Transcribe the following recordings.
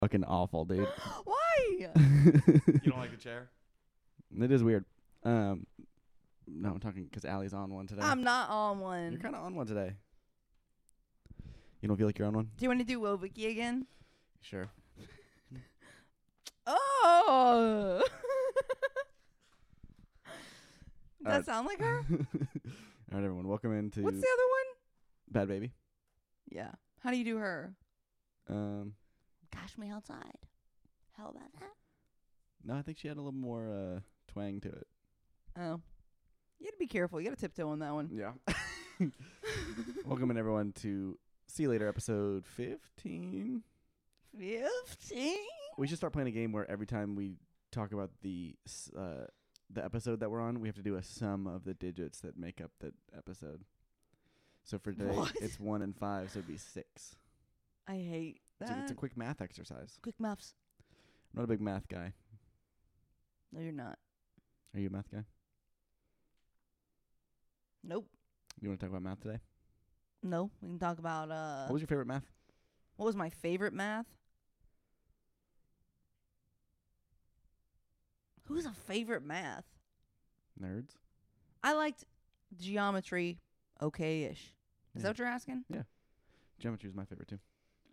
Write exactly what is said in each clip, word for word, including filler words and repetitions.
fucking awful, dude. Why? You don't like the chair? It is weird. Um, no, I'm talking because Allie's on one today. I'm not on one. You're kind of on one today. You don't feel like you're on one? Do you want to do Woviki again? Sure. Oh. Does that Alright. sound like her? All right, everyone. Welcome into What's the other one? Bad Baby. Yeah. How do you do her? Um, Cash me outside. How about that? no, I think she had a little more uh, twang to it. Oh. You gotta be careful. You gotta tiptoe on that one. Yeah. Welcome in, everyone, to See You Later, episode fifteen. Fifteen? We should start playing a game where every time we talk about the s- uh, the episode that we're on, we have to do a sum of the digits that make up the episode. So for today, What? it's one and five, so it'd be six. I hate It's that. a, it's a quick math exercise. Quick maths. I'm not a big math guy. No, you're not. Are you a math guy? Nope. You want to talk about math today? No. We can talk about uh What was your favorite math? what was my favorite math? Who's a favorite math? Nerds? I liked geometry okay-ish. Is Yeah. that what you're asking? Geometry is my favorite too.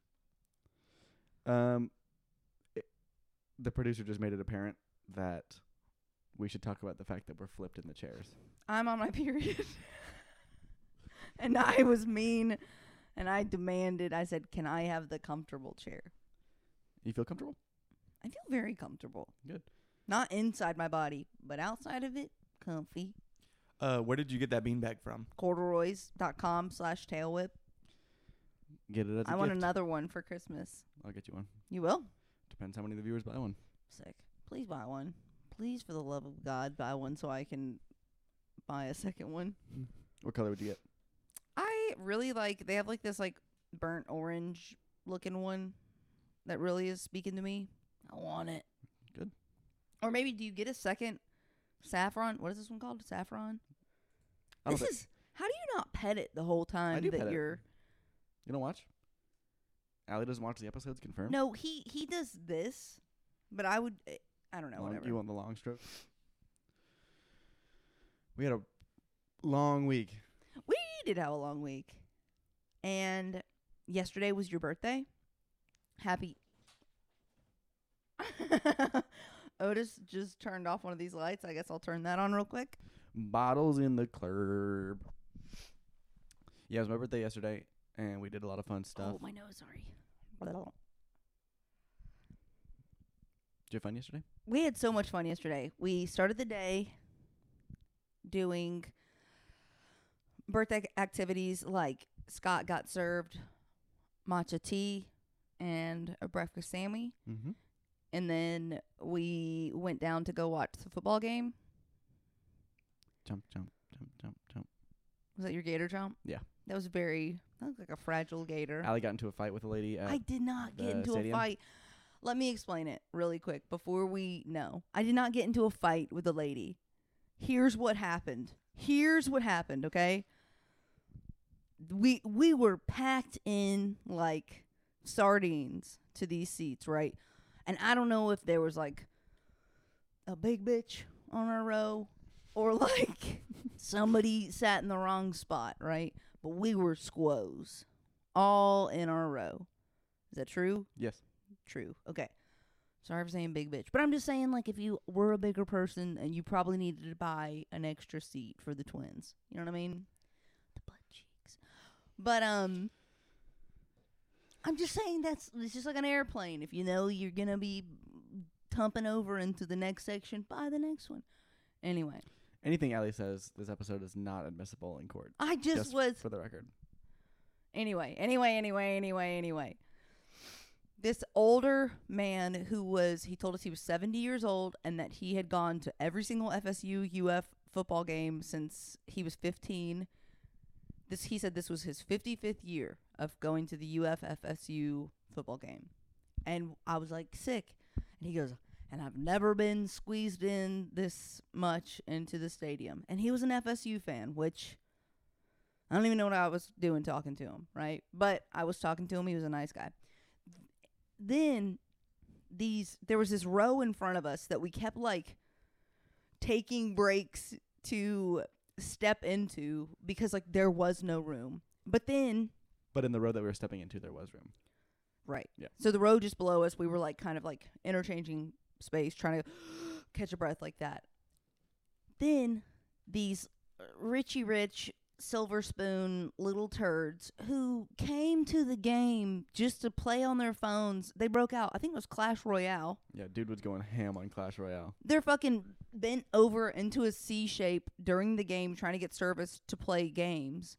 Um, it, the producer just made it apparent that we should talk about the fact that we're flipped in the chairs. I'm on my period. And I was mean and I demanded, I said, can I have the comfortable chair? You feel comfortable? I feel very comfortable. Good. Not inside my body, but outside of it, comfy. Uh, where did you get that beanbag from? Corduroys.com slash tail whip. Get it as a I want gift. another one for Christmas. I'll get you one. You will? Depends how many of the viewers buy one. Sick. Please buy one. Please, for the love of God, buy one so I can buy a second one. What color would you get? I really like, they have like this like burnt orange looking one that really is speaking to me. I want it. Good. Or maybe do you get a second saffron? What is this one called? Saffron? I don't This thi- is, how do you not pet it the whole time do that pet it. you're... You don't watch? Allie doesn't watch the episodes, confirmed? No, he, he does this, but I would, eh, I don't know, Long- whatever. You want the long stroke? We had a long week. We did have a long week. And yesterday was your birthday. Happy. Otis just turned off one of these lights. I guess I'll turn that on real quick. Bottles in the club. Yeah, it was my birthday yesterday, and we did a lot of fun stuff. Oh, my nose, sorry. Did you have fun yesterday? We had so much fun yesterday. We started the day doing birthday activities like Scott got served matcha tea and a breakfast Sammy. Mm-hmm. And then we went down to go watch the football game. Jump, jump, jump, jump, jump. Was that your gator jump? Yeah. That was very, that looked like a fragile gator. Allie got into a fight with a lady at I did not get the into stadium? a fight. Let me explain it really quick before we know. I did not get into a fight with a lady. Here's what happened. Here's what happened, okay? We we were packed in like sardines to these seats, right? And I don't know if there was like a big bitch on our row or like somebody sat in the wrong spot, right? But we were squoze all in our row. Is that true? Yes. True. Okay. Sorry for saying big bitch. But I'm just saying, like, if you were a bigger person and you probably needed to buy an extra seat for the twins. You know what I mean? The butt cheeks. But, um, I'm just saying that's, it's just like an airplane. If you know you're going to be tumping over into the next section, buy the next one. Anyway. Anything Allie says, this episode is not admissible in court. I just, Just was. for the record. Anyway, anyway, anyway, anyway, anyway. This older man who was, he told us he was seventy years old and that he had gone to every single F S U U F football game since he was fifteen. This, he said this was his fifty-fifth year of going to the U F F S U football game. And I was like, sick. And he goes, and I've never been squeezed in this much into the stadium. And he was an F S U fan, which I don't even know what I was doing talking to him, right? But I was talking to him. He was a nice guy. Then these there was this row in front of us that we kept like taking breaks to step into because like there was no room. But then But in the road that we were stepping into, there was room. right. Yeah. So the row just below us, we were like kind of like interchanging space, trying to catch a breath like that. Then these Richie Rich silver spoon little turds who came to the game just to play on their phones. They broke out. I think it was Clash Royale. Yeah, dude was going ham on Clash Royale. They're fucking bent over into a C shape during the game trying to get service to play games.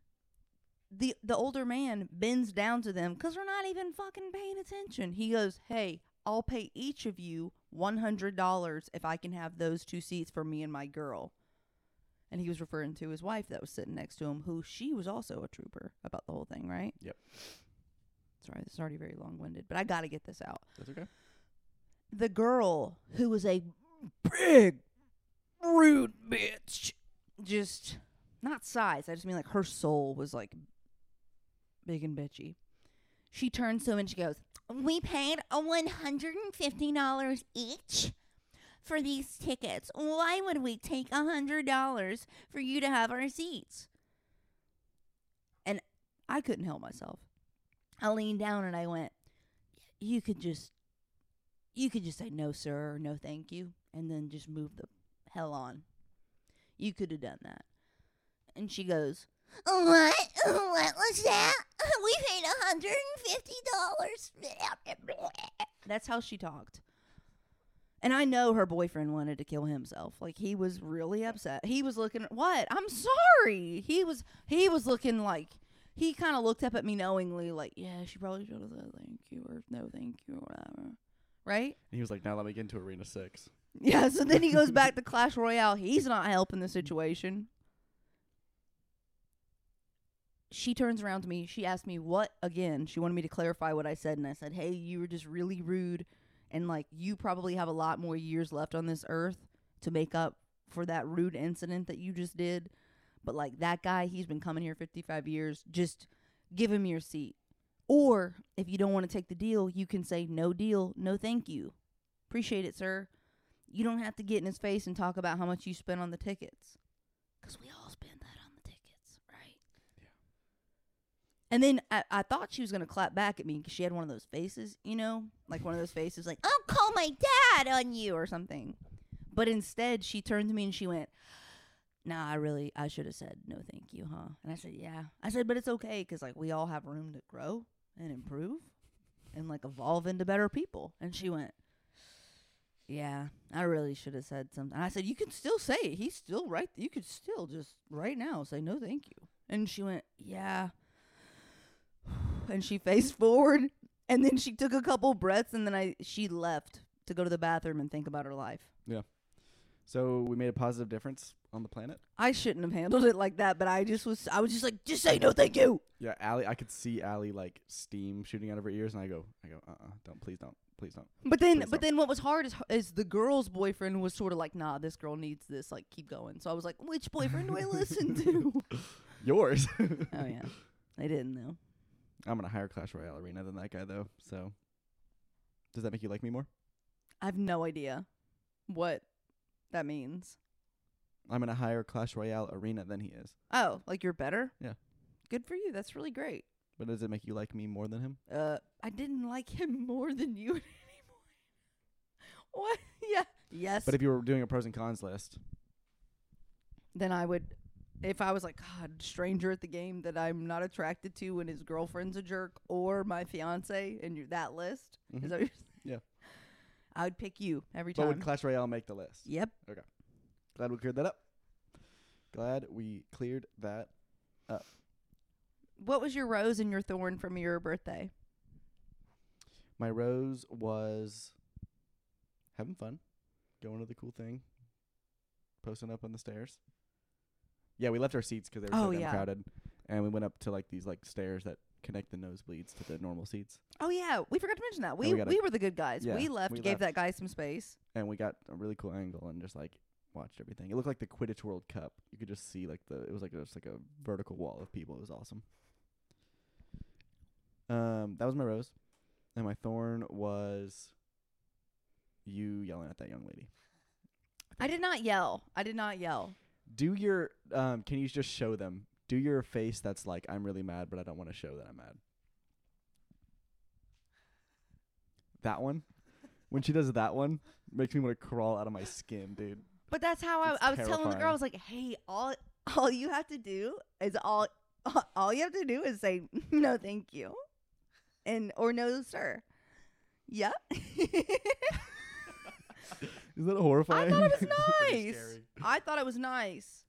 The the older man bends down to them because they're not even fucking paying attention. He goes, hey, I'll pay each of you one hundred dollars if I can have those two seats for me and my girl. And he was referring to his wife that was sitting next to him, who she was also a trooper about the whole thing, right? Yep. Sorry, this is already very long-winded, but I got to get this out. That's okay. The girl, who was a big, rude bitch, just, not size, I just mean like her soul was like big and bitchy. She turns to him and she goes, we paid one hundred fifty dollars each for these tickets. Why would we take one hundred dollars for you to have our seats? And I couldn't help myself. I leaned down and I went, you could just, you could just say no, sir, or no, thank you, and then just move the hell on. You could have done that. And she goes, what? What was that? We paid one hundred fifty dollars. That's how she talked. And I know her boyfriend wanted to kill himself. Like, he was really upset. He was looking, what? I'm sorry. He was he was looking like, he kind of looked up at me knowingly like, yeah, she probably should have said thank you or no thank you or whatever. Right? And he was like, now let me get into Arena six. Yeah, so then he goes back to Clash Royale. He's not helping the situation. She turns around to me. She asked me what again. She wanted me to clarify what I said. And I said, hey, you were just really rude. And, like, you probably have a lot more years left on this earth to make up for that rude incident that you just did. But, like, that guy, he's been coming here fifty-five years. Just give him your seat. Or, if you don't want to take the deal, you can say, no deal, no thank you. Appreciate it, sir. You don't have to get in his face and talk about how much you spent on the tickets. Because we all spend that on the tickets, right? Yeah. And then I, I thought she was going to clap back at me because she had one of those faces, you know? Like one of those faces like, I'll call my dad on you or something. But instead, she turned to me and she went, nah, I really, I should have said no thank you, huh? And I said, yeah. I said, but it's okay because, like, we all have room to grow and improve and, like, evolve into better people. And she went, yeah, I really should have said something. And I said, you can still say it. He's still right. You could still just right now say no thank you. And she went, yeah. And she faced forward. And then she took a couple breaths. And then I she left to go to the bathroom and think about her life. Yeah. So we made a positive difference on the planet. I shouldn't have handled it like that. But I just was, I was just like, just say no thank you. Yeah, Allie, I could see Allie like steam shooting out of her ears. And I go, I go, uh-uh, don't, please don't. Please don't. But then, Please but don't. then, what was hard is is the girl's boyfriend was sort of like, nah, this girl needs this. Like, keep going. So I was like, which boyfriend do I listen to? Yours. Oh yeah, I didn't though. I'm going to hire Clash Royale Arena than that guy, though. So does that make you like me more? I have no idea what that means. I'm going to hire Clash Royale Arena than he is. Oh, like you're better? Yeah. Good for you. That's really great. But does it make you like me more than him? Uh, I didn't like him more than you at any point. What? Yeah. Yes. But if you were doing a pros and cons list, then I would, if I was like, God, stranger at the game that I'm not attracted to and his girlfriend's a jerk, or my fiance, and you're that list, Mhm. is that what you're saying? Yeah. I would pick you every but time. would Clash Royale make the list? Yep. Glad we cleared that up. Glad we cleared that up. What was your rose and your thorn from your birthday? My rose was having fun, going to the cool thing, posting up on the stairs. Yeah, we left our seats because they were so Oh, damn yeah. crowded, and we went up to like these like stairs that connect the nosebleeds to the normal seats, Oh yeah, we forgot to mention that. We we got a- we were the good guys. Yeah, we left, we gave left. that guy some space. and we got a really cool angle and just like watched everything. It looked like the Quidditch World Cup. You could just see like the it was like just like a vertical wall of people. It was awesome. Um, that was my rose, and my thorn was you yelling at that young lady. I did not yell. I did not yell. Do your um can you just show them? Do your face that's like I'm really mad but I don't want to show that I'm mad. That one? When she does that one, makes me want to crawl out of my skin, dude. But that's how I, It's I was telling the girl. terrifying. I was like, "Hey, all all you have to do is all all you have to do is say no, thank you, and or no, sir." Yep. Is that I horrifying? thought it was Pretty nice. scary. I thought it was nice.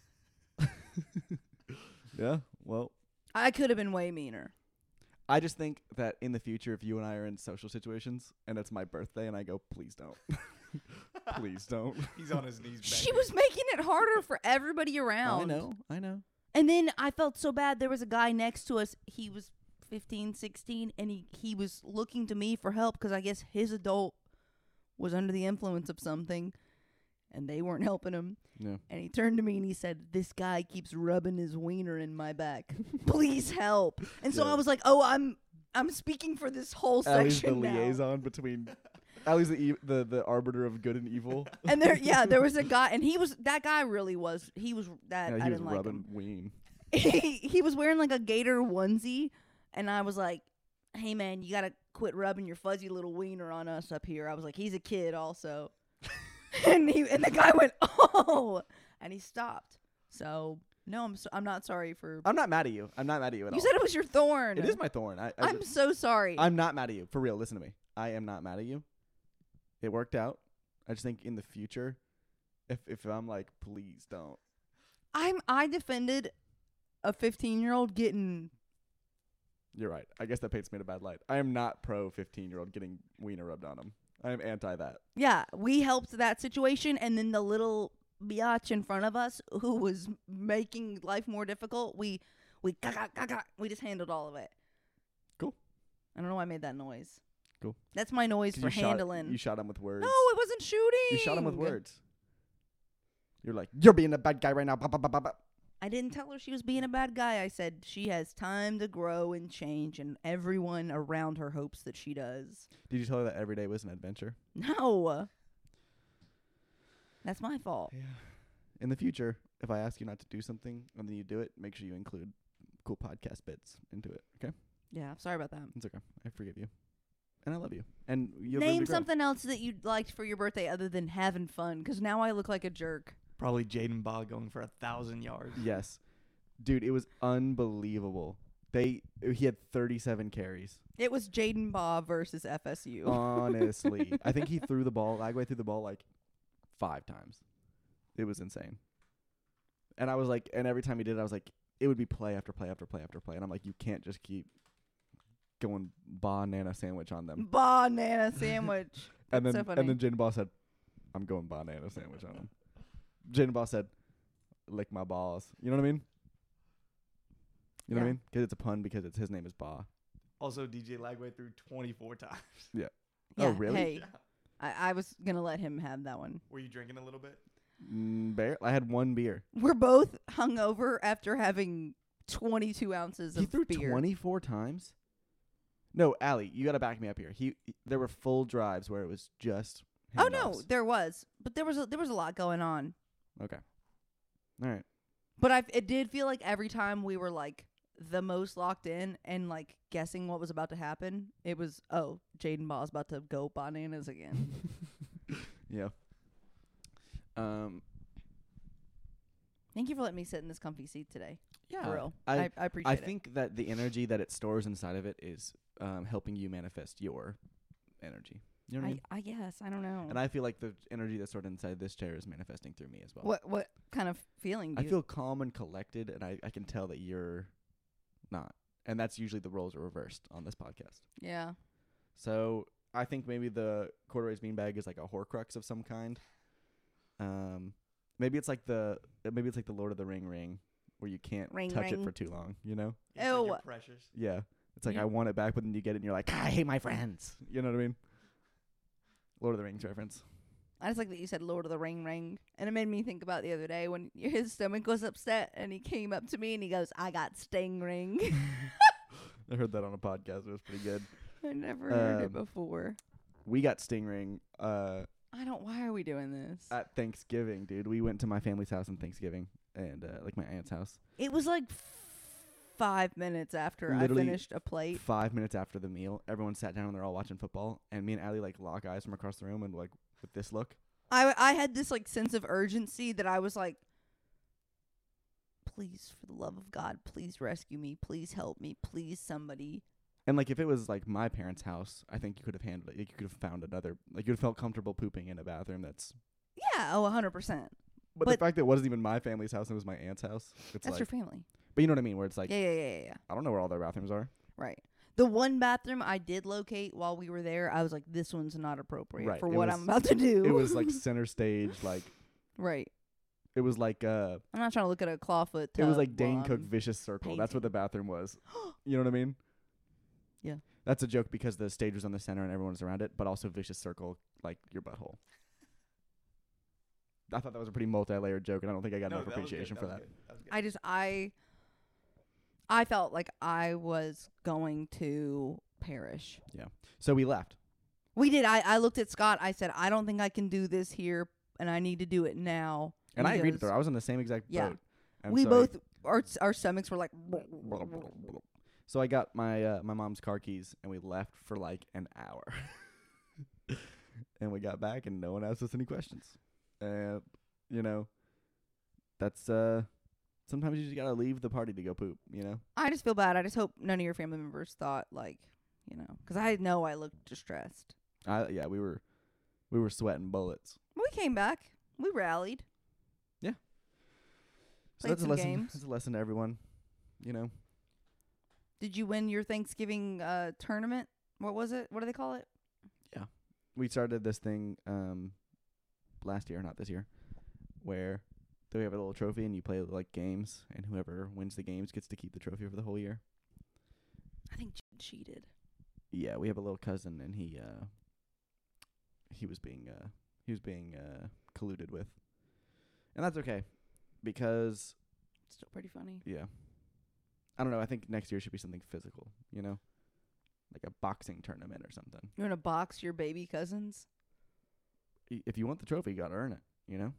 Yeah, well, I could have been way meaner. I just think that in the future, if you and I are in social situations and it's my birthday and I go, please don't. Please don't. He's on his knees. She begging. was making it harder for everybody around. I know, I know. And then I felt so bad. There was a guy next to us. He was fifteen, sixteen, and he, he was looking to me for help because I guess his adult was under the influence of something, and they weren't helping him. Yeah. And he turned to me and he said, "This guy keeps rubbing his wiener in my back. Please help." And so Yeah. I was like, "Oh, I'm I'm speaking for this whole Allie's the section now." liaison between. Allie's the, e- the the arbiter of good and evil. And there, yeah, there was a guy, and he was that guy really was. He was that Yeah, I he was didn't like rubbing him. ween. he he was wearing like a gator onesie, and I was like, "Hey man, you gotta quit rubbing your fuzzy little wiener on us up here." I was like, "He's a kid also," and he and the guy went, "Oh," and he stopped. So no, I'm so, I'm not sorry for. I'm not mad at you. I'm not mad at you at You all. said it was your thorn. It is my thorn. I, I I'm just- so sorry. I'm not mad at you. For real, listen to me. I am not mad at you. It worked out. I just think in the future, if if I'm like, please don't. I'm I defended a fifteen year old getting. You're right. I guess that paints me in a bad light. I am not pro fifteen year old getting wiener rubbed on him. I am anti that. Yeah, we helped that situation, and then the little biatch in front of us who was making life more difficult, we we gaga, gaga, we just handled all of it. Cool. I don't know why I made that noise. Cool. That's my noise 'Cause for you shot- handling. you shot him with words. No, it wasn't shooting. You shot him with words. You're like, you're being a bad guy right now. Ba, ba, ba, ba, ba. I didn't tell her she was being a bad guy. I said she has time to grow and change, and everyone around her hopes that she does. Did you tell her that every day was an adventure? No. That's my fault. Yeah. In the future, if I ask you not to do something and then you do it, make sure you include cool podcast bits into it. Okay? Yeah, sorry about that. It's okay. I forgive you. And I love you. And you'll Name room to grow. something else that you liked for your birthday other than having fun, because now I look like a jerk. Probably Jaden Baugh going for a thousand yards. Yes. Dude, it was unbelievable. They he had thirty-seven carries. It was Jaden Baugh versus F S U. Honestly. I think he threw the ball, Lagway threw the ball like five times. It was insane. And I was like, and every time he did it, I was like, it would be play after play after play after play. And I'm like, you can't just keep going banana sandwich on them. Banana sandwich. And then so funny. and then Jaden Ball said, I'm going banana sandwich on him. Jaden Ball said, lick my balls. You know what I mean? You know what I Yeah. mean? Because it's a pun because it's his name is Ba. Also, D J Lagway threw twenty-four times. Yeah, Oh, really? Hey, I, I was going to let him have that one. Were you drinking a little bit? Mm, bear? I had one beer. We're both hungover after having twenty-two ounces He of threw beer. twenty-four times? No, Allie, you got to back me up here. He, he there were full drives where it was just Oh no, handoffs. there was, but there was a, there was a lot going on. Okay. All right. But I it did feel like every time we were like the most locked in and like guessing what was about to happen, it was oh Jaden Ball's about to go bananas again. Yeah. Um. Thank you for letting me sit in this comfy seat today. Yeah. For real, I I, I appreciate I it. think that the energy that it stores inside of it is um, helping you manifest your energy. You know what I, mean? I, I guess I don't know. And I feel like the energy that's stored inside this chair is manifesting through me as well. what what kind of feeling do I you feel calm and collected, and I, I can tell that you're not. And that's usually the roles are reversed on this podcast. Yeah. So I think maybe the corduroy's beanbag is like a Horcrux of some kind. Um, maybe it's like the uh, maybe it's like the Lord of the Ring ring, where you can't Ring, touch it ring. for too long. You know? It's like you're Ew. precious. Yeah. It's like Yeah. I want it back, but then you get it, and you're like, I hate my friends. You know what I mean? Lord of the Rings reference. I just like that you said Lord of the Ring ring. And it made me think about the other day when his stomach was upset and he came up to me and he goes, I got sting ring. I heard that on a podcast. It was pretty good. I never heard it Um, before. We got Stingray uh, I don't. Why are we doing this? at Thanksgiving, dude. We went to my family's house on Thanksgiving and uh, like my aunt's house. It was like f- five minutes after I Literally finished a plate. Five minutes after the meal, everyone sat down and they're all watching football. And me and Allie like lock eyes from across the room and like with this look. I I had this like sense of urgency that I was like, please, for the love of God, please rescue me. Please help me. Please, somebody. And like if it was like my parents' house, I think you could have handled it. Like, you could have found another. Like you'd have felt comfortable pooping in a bathroom. That's. Yeah. Oh, a hundred percent. But, But- the fact that it wasn't even my family's house, and it was my aunt's house. It's That's like. your family. But you know what I mean? Where it's like yeah, yeah, yeah, yeah, yeah. I don't know where all their bathrooms are. Right. The one bathroom I did locate while we were there, I was like, this one's not appropriate Right, for it what was- I'm about to do. It was like center stage. Like right. it was like uh. I'm not trying to look at a clawfoot. It was tub like Dane while Cook I'm- Vicious Circle. That's what the bathroom was. You know what I mean? Yeah. That's a joke because the stage was on the center and everyone was around it, but also Vicious Circle, like your butthole. I thought that was a pretty multi-layered joke, and I don't think I got No, enough that was good, appreciation for was that. good, that was good. I just I I felt like I was going to perish. So we left. We did. I, I looked at Scott. I said, I don't think I can do this here, and I need to do it now. And I agreed with because her. I was in the same exact Yeah. boat. And We so both our our stomachs were like. So I got my uh, my mom's car keys, and we left for like an hour. And we got back, and no one asked us any questions. And you know, that's uh, sometimes you just gotta leave the party to go poop. You know. I just feel bad. I just hope none of your family members thought like, you know, because I know I looked distressed. I yeah, we were we were sweating bullets. We came back. We rallied. So Played that's a some lesson. games. That's a lesson to everyone. You know. Did you win your Thanksgiving uh, tournament? What was it? What do they call it? We started this thing um last year, not this year, where we have a little trophy and you play like games, and whoever wins the games gets to keep the trophy for the whole year. I think J- cheated. Yeah, we have a little cousin, and he uh he was being uh he was being uh colluded with, and that's okay because Still pretty funny. yeah, I don't know. I think next year should be something physical, you know, like a boxing tournament or something. You want to box your baby cousins? I- If you want the trophy, you gotta earn it, you know.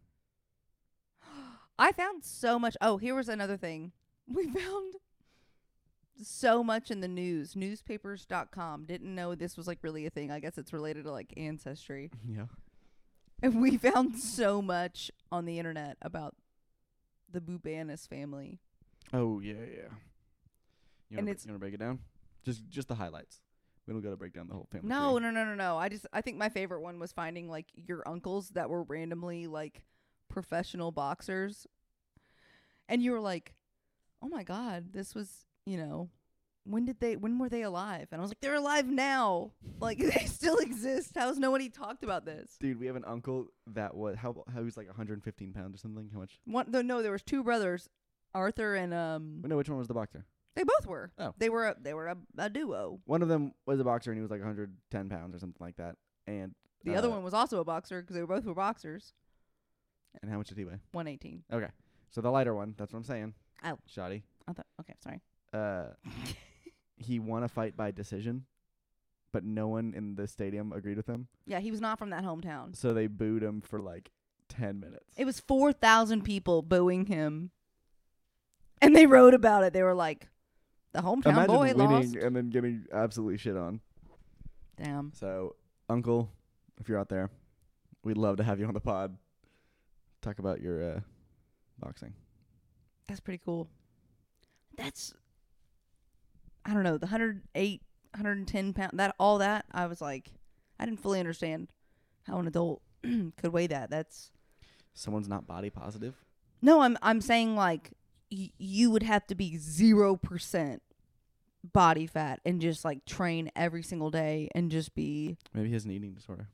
I found so much. Oh, here was another thing. We found so much in the news. Newspapers dot com. Didn't know this was like really a thing. I guess it's related to like ancestry. Yeah. And we found so much on the internet about the Bubanis family. Oh yeah, yeah. You And wanna, it's- you wanna break it down? Just just the highlights. We don't gotta break down the whole family. No, tree. no, no, no, no. I just I think my favorite one was finding like your uncles that were randomly like professional boxers. And you were like, "Oh my god, this was, you know, when did they when were they alive?" And I was like, "They're alive now. Like they still exist. How's nobody talked about this?" Dude, we have an uncle that was how how he was like one hundred fifteen pounds or something. How much? One no, no, there was two brothers, Arthur and um No, which one was the boxer? they both were. Oh. They were a, they were a, a duo. One of them was a boxer, and he was like one hundred ten pounds or something like that. And The uh, other one was also a boxer because they were both were boxers. And how much did he weigh? one eighteen. Okay, so the lighter one. That's what I'm saying. Oh. Shoddy. I thought okay, sorry. Uh, he won a fight by decision, but no one in the stadium agreed with him. Yeah, he was not from that hometown. So they booed him for like ten minutes. It was four thousand people booing him. And they wrote about it. They were like, the hometown Imagine boy winning lost. and then getting absolutely shit on. Damn. So, Uncle, if you're out there, we'd love to have you on the pod. Talk about your uh, boxing. That's pretty cool. That's, I don't know, the one hundred eight, one hundred ten pound, that, all that, I was like, I didn't fully understand how an adult could weigh that. That's, Someone's not body positive. no, I'm, I'm saying like, y- you would have to be zero percent body fat and just like train every single day and just be, Maybe he has an eating disorder.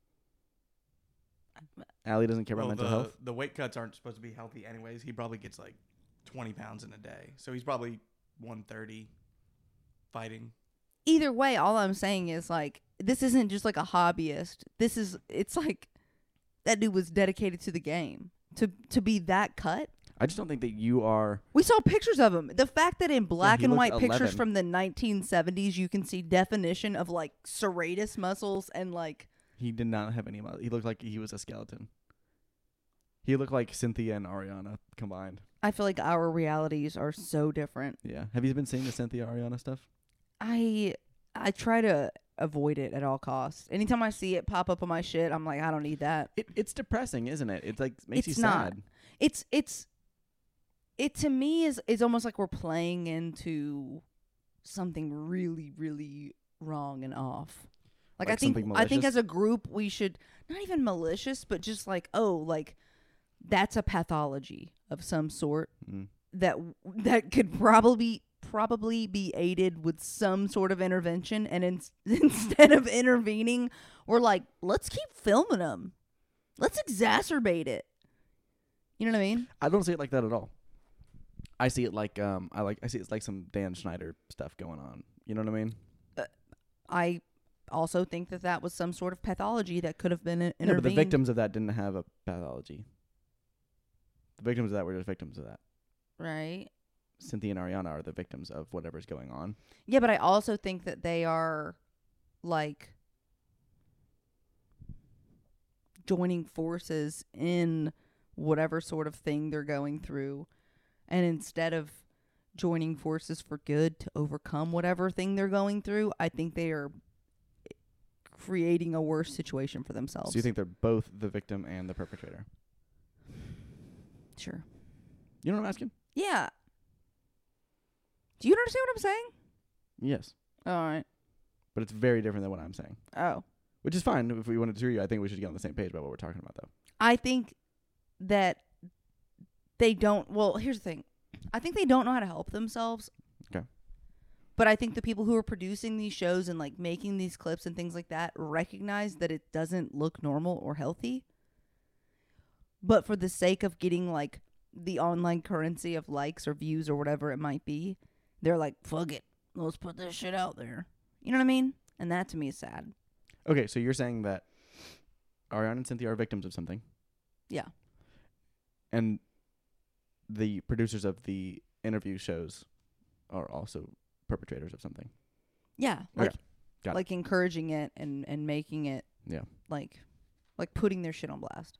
Allie doesn't care Well, about the, mental health. the weight cuts aren't supposed to be healthy anyways. He probably gets like twenty pounds in a day. So he's probably one thirty fighting. either way, all I'm saying is like, this isn't just like a hobbyist. This is, it's like, that dude was dedicated to the game. To to be that cut. I just don't think that you are. We saw pictures of him. The fact that in black he and looked white pictures eleven. from the nineteen seventies, you can see definition of like serratus muscles and like. He did not have any. mu- He looked like he was a skeleton. He looked like Cynthia and Ariana combined. I feel like our realities are so different. Yeah. Have you been seeing the Cynthia Ariana stuff? I I try to avoid it at all costs. Anytime I see it pop up on my shit, I'm like, I don't need that. It it's depressing, isn't it? It's like makes It's you not. sad. It's it's it to me is is almost like we're playing into something really really wrong and off. Like, Like I think something I think malicious? as a group we should not even malicious, but just like, oh, like that's a pathology of some sort Mm. that that could probably probably be aided with some sort of intervention, and in, instead of intervening, we're like, let's keep filming them, let's exacerbate it. You know what I mean? I don't see it like that at all. I see it like um I like I see it's like some Dan Schneider stuff going on. You know what I mean? I also think that that was some sort of pathology that could have been in- intervened. No, but the victims of that didn't have a pathology. The victims of that were just victims of that. right? Cynthia and Ariana are the victims of whatever's going on. Yeah, but I also think that they are like joining forces in whatever sort of thing they're going through. And instead of joining forces for good to overcome whatever thing they're going through, I think they are creating a worse situation for themselves. So you think they're both the victim and the perpetrator? Sure. You know what I'm asking? Yeah. Do you understand what I'm saying? Yes. All right. But it's very different than what I'm saying. Oh. Which is fine. If we wanted to hear you, I think we should get on the same page about what we're talking about, though. I think that they don't. Well, here's the thing. I think they don't know how to help themselves. Okay. But I think the people who are producing these shows and like making these clips and things like that recognize that it doesn't look normal or healthy. But for the sake of getting like the online currency of likes or views or whatever it might be, they're like, fuck it. Let's put this shit out there. You know what I mean? And that to me is sad. Okay, so you're saying that Ariana and Cynthia are victims of something. Yeah. And the producers of the interview shows are also perpetrators of something. Yeah. Like, Okay. Got it. like encouraging it and, and making it Yeah. like like putting their shit on blast.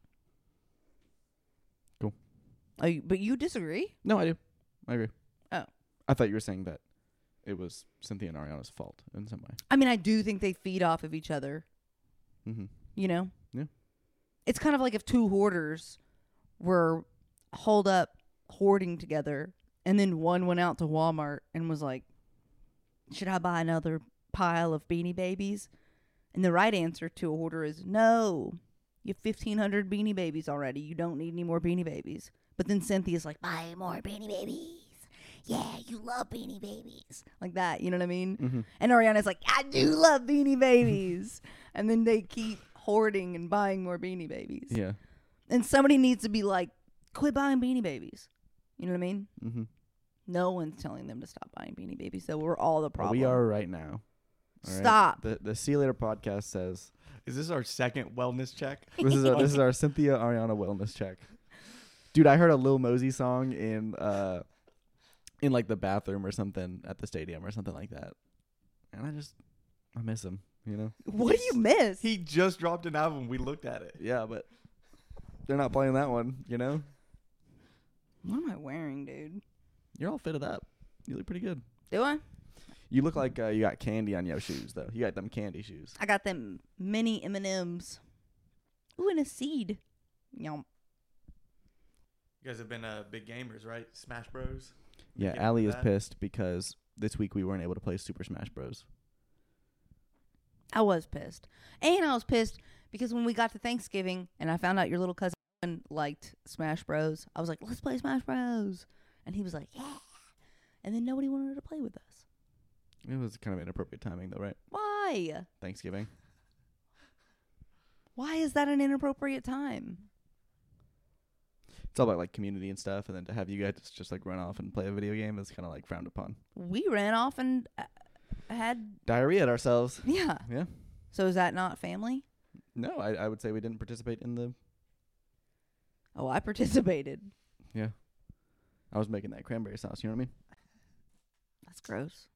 Cool. Oh, you, but you disagree? No, I do. I agree. Oh. I thought you were saying that it was Cynthia and Ariana's fault in some way. I mean, I do think they feed off of each other, Mm-hmm. you know? Yeah. It's kind of like if two hoarders were holed up hoarding together and then one went out to Walmart and was like, should I buy another pile of Beanie Babies? And the right answer to a hoarder is no. You have fifteen hundred Beanie Babies already. You don't need any more Beanie Babies. But then Cynthia's like, buy more Beanie Babies. Yeah, you love Beanie Babies. Like that, you know what I mean? Mm-hmm. And Ariana's like, I do love Beanie Babies. And then they keep hoarding and buying more Beanie Babies. Yeah. And somebody needs to be like, quit buying Beanie Babies. You know what I mean? Mm-hmm. No one's telling them to stop buying Beanie Babies, so we're all the Well, problem. we are right now. All right? Stop. The the See You Later podcast says Is this our second wellness check? this is our, this is our Cynthia Ariana wellness check. Dude, I heard a Lil Mosey song in uh in like the bathroom or something at the stadium or something like that, and I just I miss him. You know? What do you miss? He just dropped an album. We looked at it. Yeah, but they're not playing that one. You know? What am I wearing, dude? You're all fitted up. You look pretty good. Do I? You look like uh, you got candy on your shoes, though. You got them candy shoes. I got them mini M and M's. Ooh, and a seed. Yum. You guys have been uh, big gamers, right? Smash Bros. Yeah, Get Allie into is that? pissed because this week we weren't able to play Super Smash Bros. I was pissed. And I was pissed because when we got to Thanksgiving and I found out your little cousin liked Smash Bros, I was like, let's play Smash Bros. And he was like, yeah. And then nobody wanted to play with us. It was kind of inappropriate timing, though, right? Why? Thanksgiving. Why is that an inappropriate time? It's all about like community and stuff, and then to have you guys just like run off and play a video game is kind of like frowned upon. We ran off and uh, had, Diarrhea at ourselves. yeah. Yeah. So is that not family? No, I, I would say we didn't participate in the. Oh, I participated. Yeah. I was making that cranberry sauce. You know what I mean? That's gross.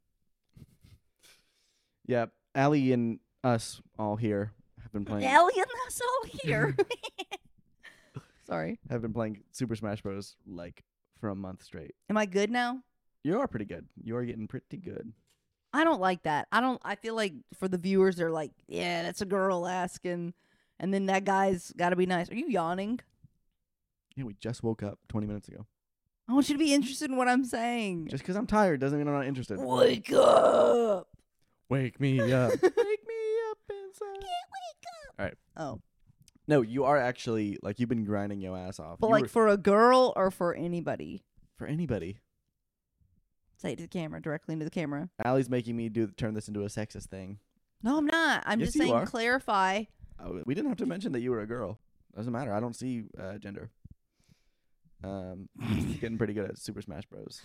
Yeah. Allie and us all here have been playing. Ellie and us all here. Sorry. Have been playing Super Smash Bros. Like for a month straight. Am I good now? You are pretty good. You are getting pretty good. I don't like that. I don't. I feel like for the viewers, they're like, "Yeah, that's a girl asking," and then that guy's got to be nice. Are you yawning? Yeah, we just woke up twenty minutes ago. I want you to be interested in what I'm saying. Just because I'm tired doesn't mean I'm not interested. Wake up! Wake me up. Wake me up inside. Can't wake up. All right. Oh, No, you are actually like you've been grinding your ass off. but You like were- for a girl or for anybody, for anybody. say it to the camera, directly into the camera. Allie's making me do turn this into a sexist thing. No, I'm not. I'm Yes, just you saying are. clarify. Oh, we didn't have to mention that you were a girl. Doesn't matter. I don't see uh, gender. Um, getting pretty good at Super Smash Bros.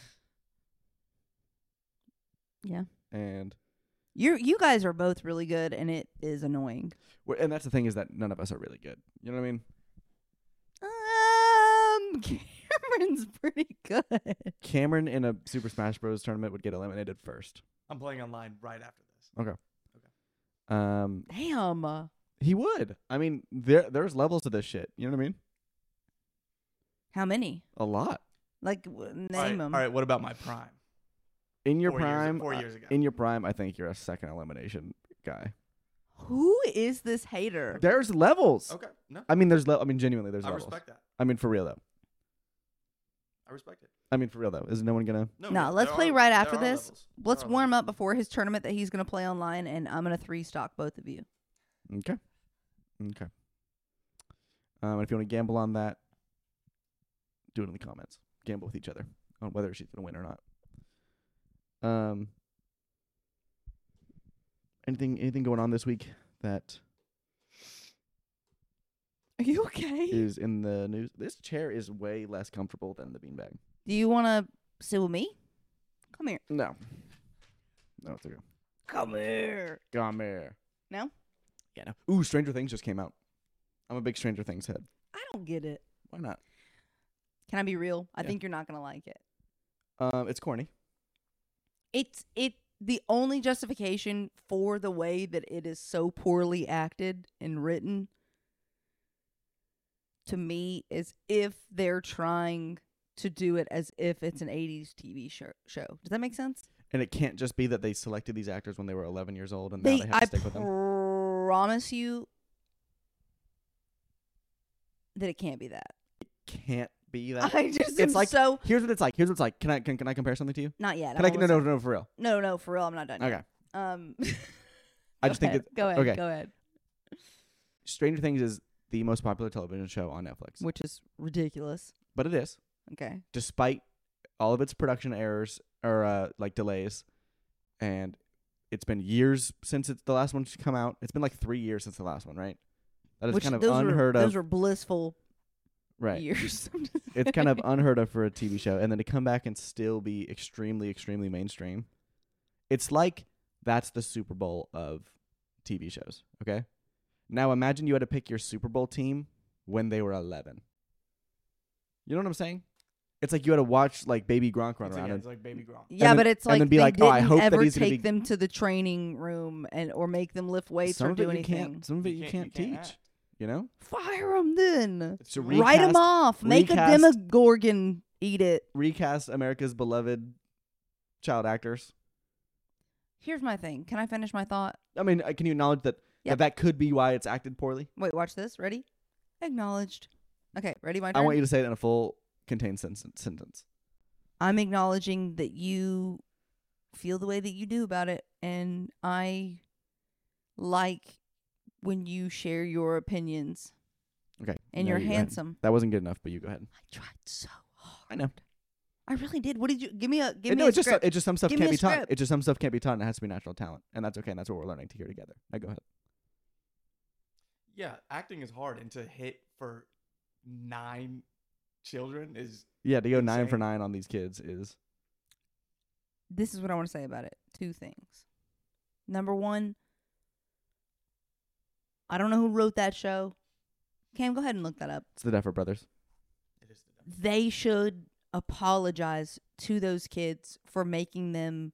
Yeah. And You you guys are both really good, and it is annoying. we're, and that's the thing is that none of us are really good. You know what I mean? Um, Cameron's pretty good. Cameron in a Super Smash Bros. Tournament would get eliminated first. I'm playing online right after this. Um, Damn. he would. I mean, there there's levels to this shit. You know what I mean? How many? A lot. Like, w- name All right, them. all right, what about my prime? In your Four years- prime, four uh, years ago. in your prime, I think you're a second elimination guy. Who is this hater? There's levels. Okay, no, I mean, there's. Le- I mean, genuinely, there's I levels. respect that. I mean, for real though. I respect it. I mean, for real though. Is no one gonna? No, No, there let's play are- right there after are this. levels. Let's There are warm levels. up before his tournament that he's going to play online, and I'm going to three stock both of you. Okay. Okay. Um, and if you want to gamble on that, do it in the comments. Gamble with each other on whether she's gonna win or not. Um. Anything? Anything going on this week that Are you okay? is in the news? This chair is way less comfortable than the beanbag. Do you want to sit with me? Come here. No. No, it's okay. Come here. Come here. No? Yeah, no. Ooh, Stranger Things just came out. I'm a big Stranger Things head. I don't get it. Why not? Can I be real? I Yeah. think you're not going to like it. Um, it's corny. It's it. The only justification for the way that it is so poorly acted and written to me is if they're trying to do it as if it's an eighties T V show. show. Does that make sense? And it can't just be that they selected these actors when they were eleven years old and They, now they have I to stick with them. promise you that it can't be that. Can't be that. I just It's am like- so Here's what it's like. Here's what it's like. Can I can, can I compare something to you? not yet. Can I? I'm No, almost no, done. no, for real. no, no, for real. I'm not done. yet. Okay. Um, I go just think ahead, that go ahead. okay. Go ahead. Stranger Things is the most popular television show on Netflix, Which is ridiculous. but it is, Okay. despite all of its production errors or uh, like delays, and it's been years since it's the last one's come out. It's been like three years since the last one, right? That is Which kind of those unheard were, of. Those were blissful right. years. It's kind of unheard of for a T V show, and then to come back and still be extremely, extremely mainstream. It's like that's the Super Bowl of T V shows. Okay, now imagine you had to pick your Super Bowl team when they were eleven. You know what I'm saying? It's like you had to watch like Baby Gronk run It's, around. again, and, it's like baby Gronk. Yeah, then- but it's and like then be they like, didn't oh, I hope that ever he's gonna take be- them to the training room and or make them lift weights some or of do it you anything. can't. Some of it you, can't, teach. act. You know, Fire them then. It's So too re- much. Write them recast- off. Make a recast- Demogorgon eat it. recast America's beloved child actors. Here's my thing. Can I finish my thought? I mean, uh, can you acknowledge that Yep. that, that could be why it's acted poorly? Wait, watch this. Ready? Acknowledged. Okay, ready? My turn. I want you to say it in a full contained sen- sentence. I'm acknowledging that you feel the way that you do about it, and I like when you share your opinions. Okay. And no, you're you go ahead. handsome. That wasn't good enough, but you go ahead. I tried so hard. I know. I really did. What did you give me a give Uh, me no, a it's just script? it's just some stuff Give me can't a be taught. script. It's just some stuff can't be taught, and it has to be natural talent, and that's okay. And that's what we're learning to hear together. Now go ahead. Yeah, acting is hard, and to hit for nine children is Yeah, to go nine for Insane. nine on these kids is This is what I want to say about it. Two things. Number one, I don't know who wrote that show. Cam, go ahead and look that up. it's the Duffer Brothers. it is the They should apologize to those kids for making them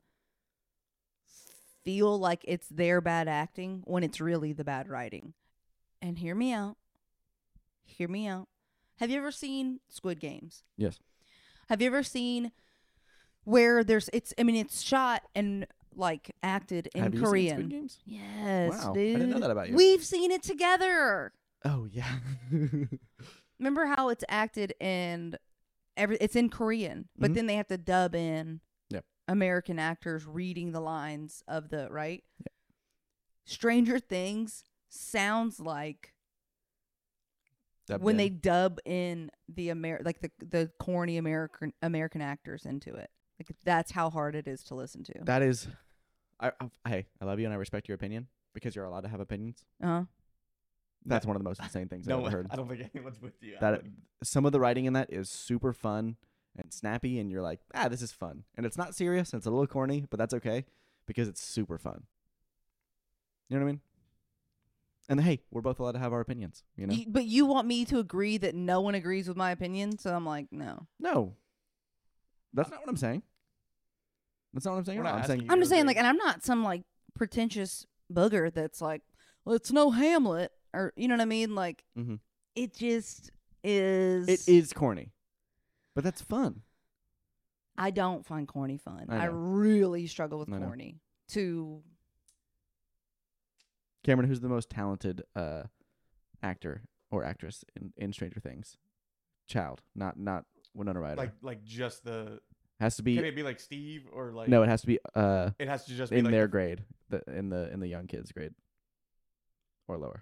feel like it's their bad acting when it's really the bad writing. And hear me out. Hear me out. Have you ever seen Squid Games? Yes. Have you ever seen where there's it's I mean it's shot and like acted in Have you Korean? seen Squid Games? Yes, Wow, I dude. didn't know that about you. We've seen it together. Oh yeah. Remember how it's acted and every it's in Korean, but Mhm. then they have to dub in Yep. American actors reading the lines of the right. Yep. Stranger Things sounds like Dubbed when in. they dub in the Amer like the the corny American American actors into it. Like that's how hard it is to listen to. That is, I, I hey, I love you and I respect your opinion because you're allowed to have opinions. Uh-huh. That's one of the most insane things I've No, ever heard. I don't think anyone's with you. I That wouldn't. some of the writing in that is super fun and snappy, and you're like, ah, this is fun, and it's not serious, and it's a little corny, but that's okay because it's super fun. You know what I mean? And hey, we're both allowed to have our opinions. You know? Y- but you want me to agree that no one agrees with my opinion, so I'm like, no. No, that's not what I'm saying. That's not what I'm saying. We're at all. not I'm asking saying you I'm to just saying, agree. like, and I'm not some like pretentious booger that's like, well, it's no Hamlet, or you know what I mean? Like, Mhm. it just is. it is corny, but that's fun. I don't find corny fun. I I, know. really struggle with I know. corny. To Cameron, who's the most talented uh, actor or actress in, in Stranger Things? Child, not not Winona Ryder. like like just the. has to Can be it be like Steve or like? no, it has to be uh It has to just be in like their the- grade, the in the in the young kids grade or lower.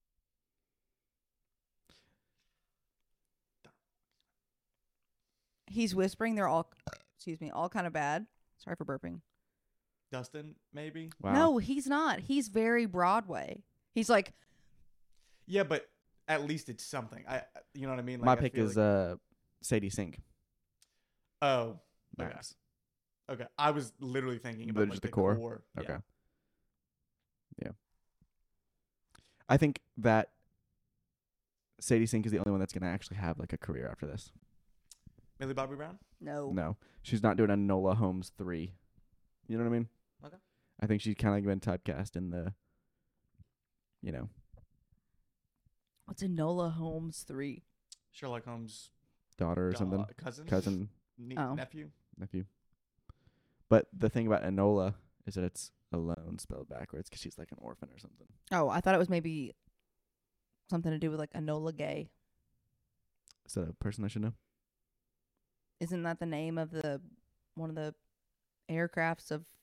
he's whispering, they're all, excuse me, all kind of bad. Sorry for burping. Dustin maybe. Wow. No, he's not. He's very Broadway. He's like, Yeah, but at least it's something. I you know what I mean. Like, My I pick feel is like, uh Sadie Sink. oh okay. Max. Okay, I was literally thinking The- about just like, the the core? core. Okay. Yeah. Yeah. I think that Sadie Sink is the only one that's going to actually have like a career after this. Millie Bobby Brown. no. No, she's not doing a Nola Holmes three. You know what I mean? Okay. I think she's kind of been typecast in the, you know, What's Enola Holmes three? Sherlock Holmes' daughter or da- something, cousin, cousin, Ne- Oh. nephew. nephew. But the thing about Enola is that it's alone spelled backwards because she's like an orphan or something. Oh, I thought it was maybe something to do with like Enola Gay. Is that a person I should know? Isn't that the name of the one of the aircrafts of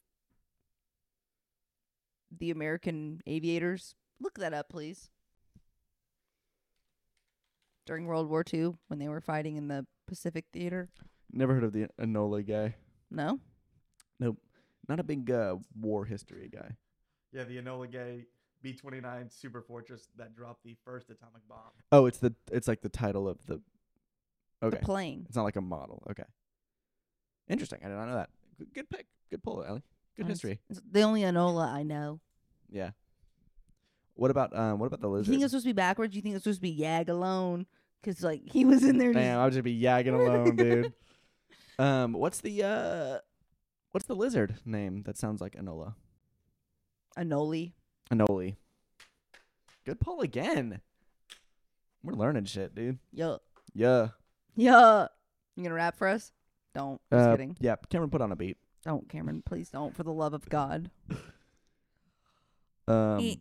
the American aviators? Look that up, please. During World War Two, when they were fighting in the Pacific Theater. Never heard of the Enola guy. No? Not a big uh, war history guy. Yeah, the Enola Gay B twenty-nine Super Fortress that dropped the first atomic bomb. Oh, it's the it's like the title of the. Okay, The plane. it's not like a model. Okay, interesting. I did not know that. Good, good pick. Good pull, Ellie. Good Nice. history. It's the only Enola I know. Yeah. What about um? What about the You lizard? think it's supposed to be backwards? You think it's supposed to be Yag alone? Because, like, he was in there just Damn, I would just be yagging alone, dude. Um, what's the uh, what's the lizard name that sounds like Enola? Anoli. Anoli. Good pull again. We're learning shit, dude. Yup. Yeah. Yeah. You gonna rap for us? Don't. Just Uh, kidding. yeah. Cameron, put on a beat. Don't, Cameron. Please don't. For the love of God. Um, Eh.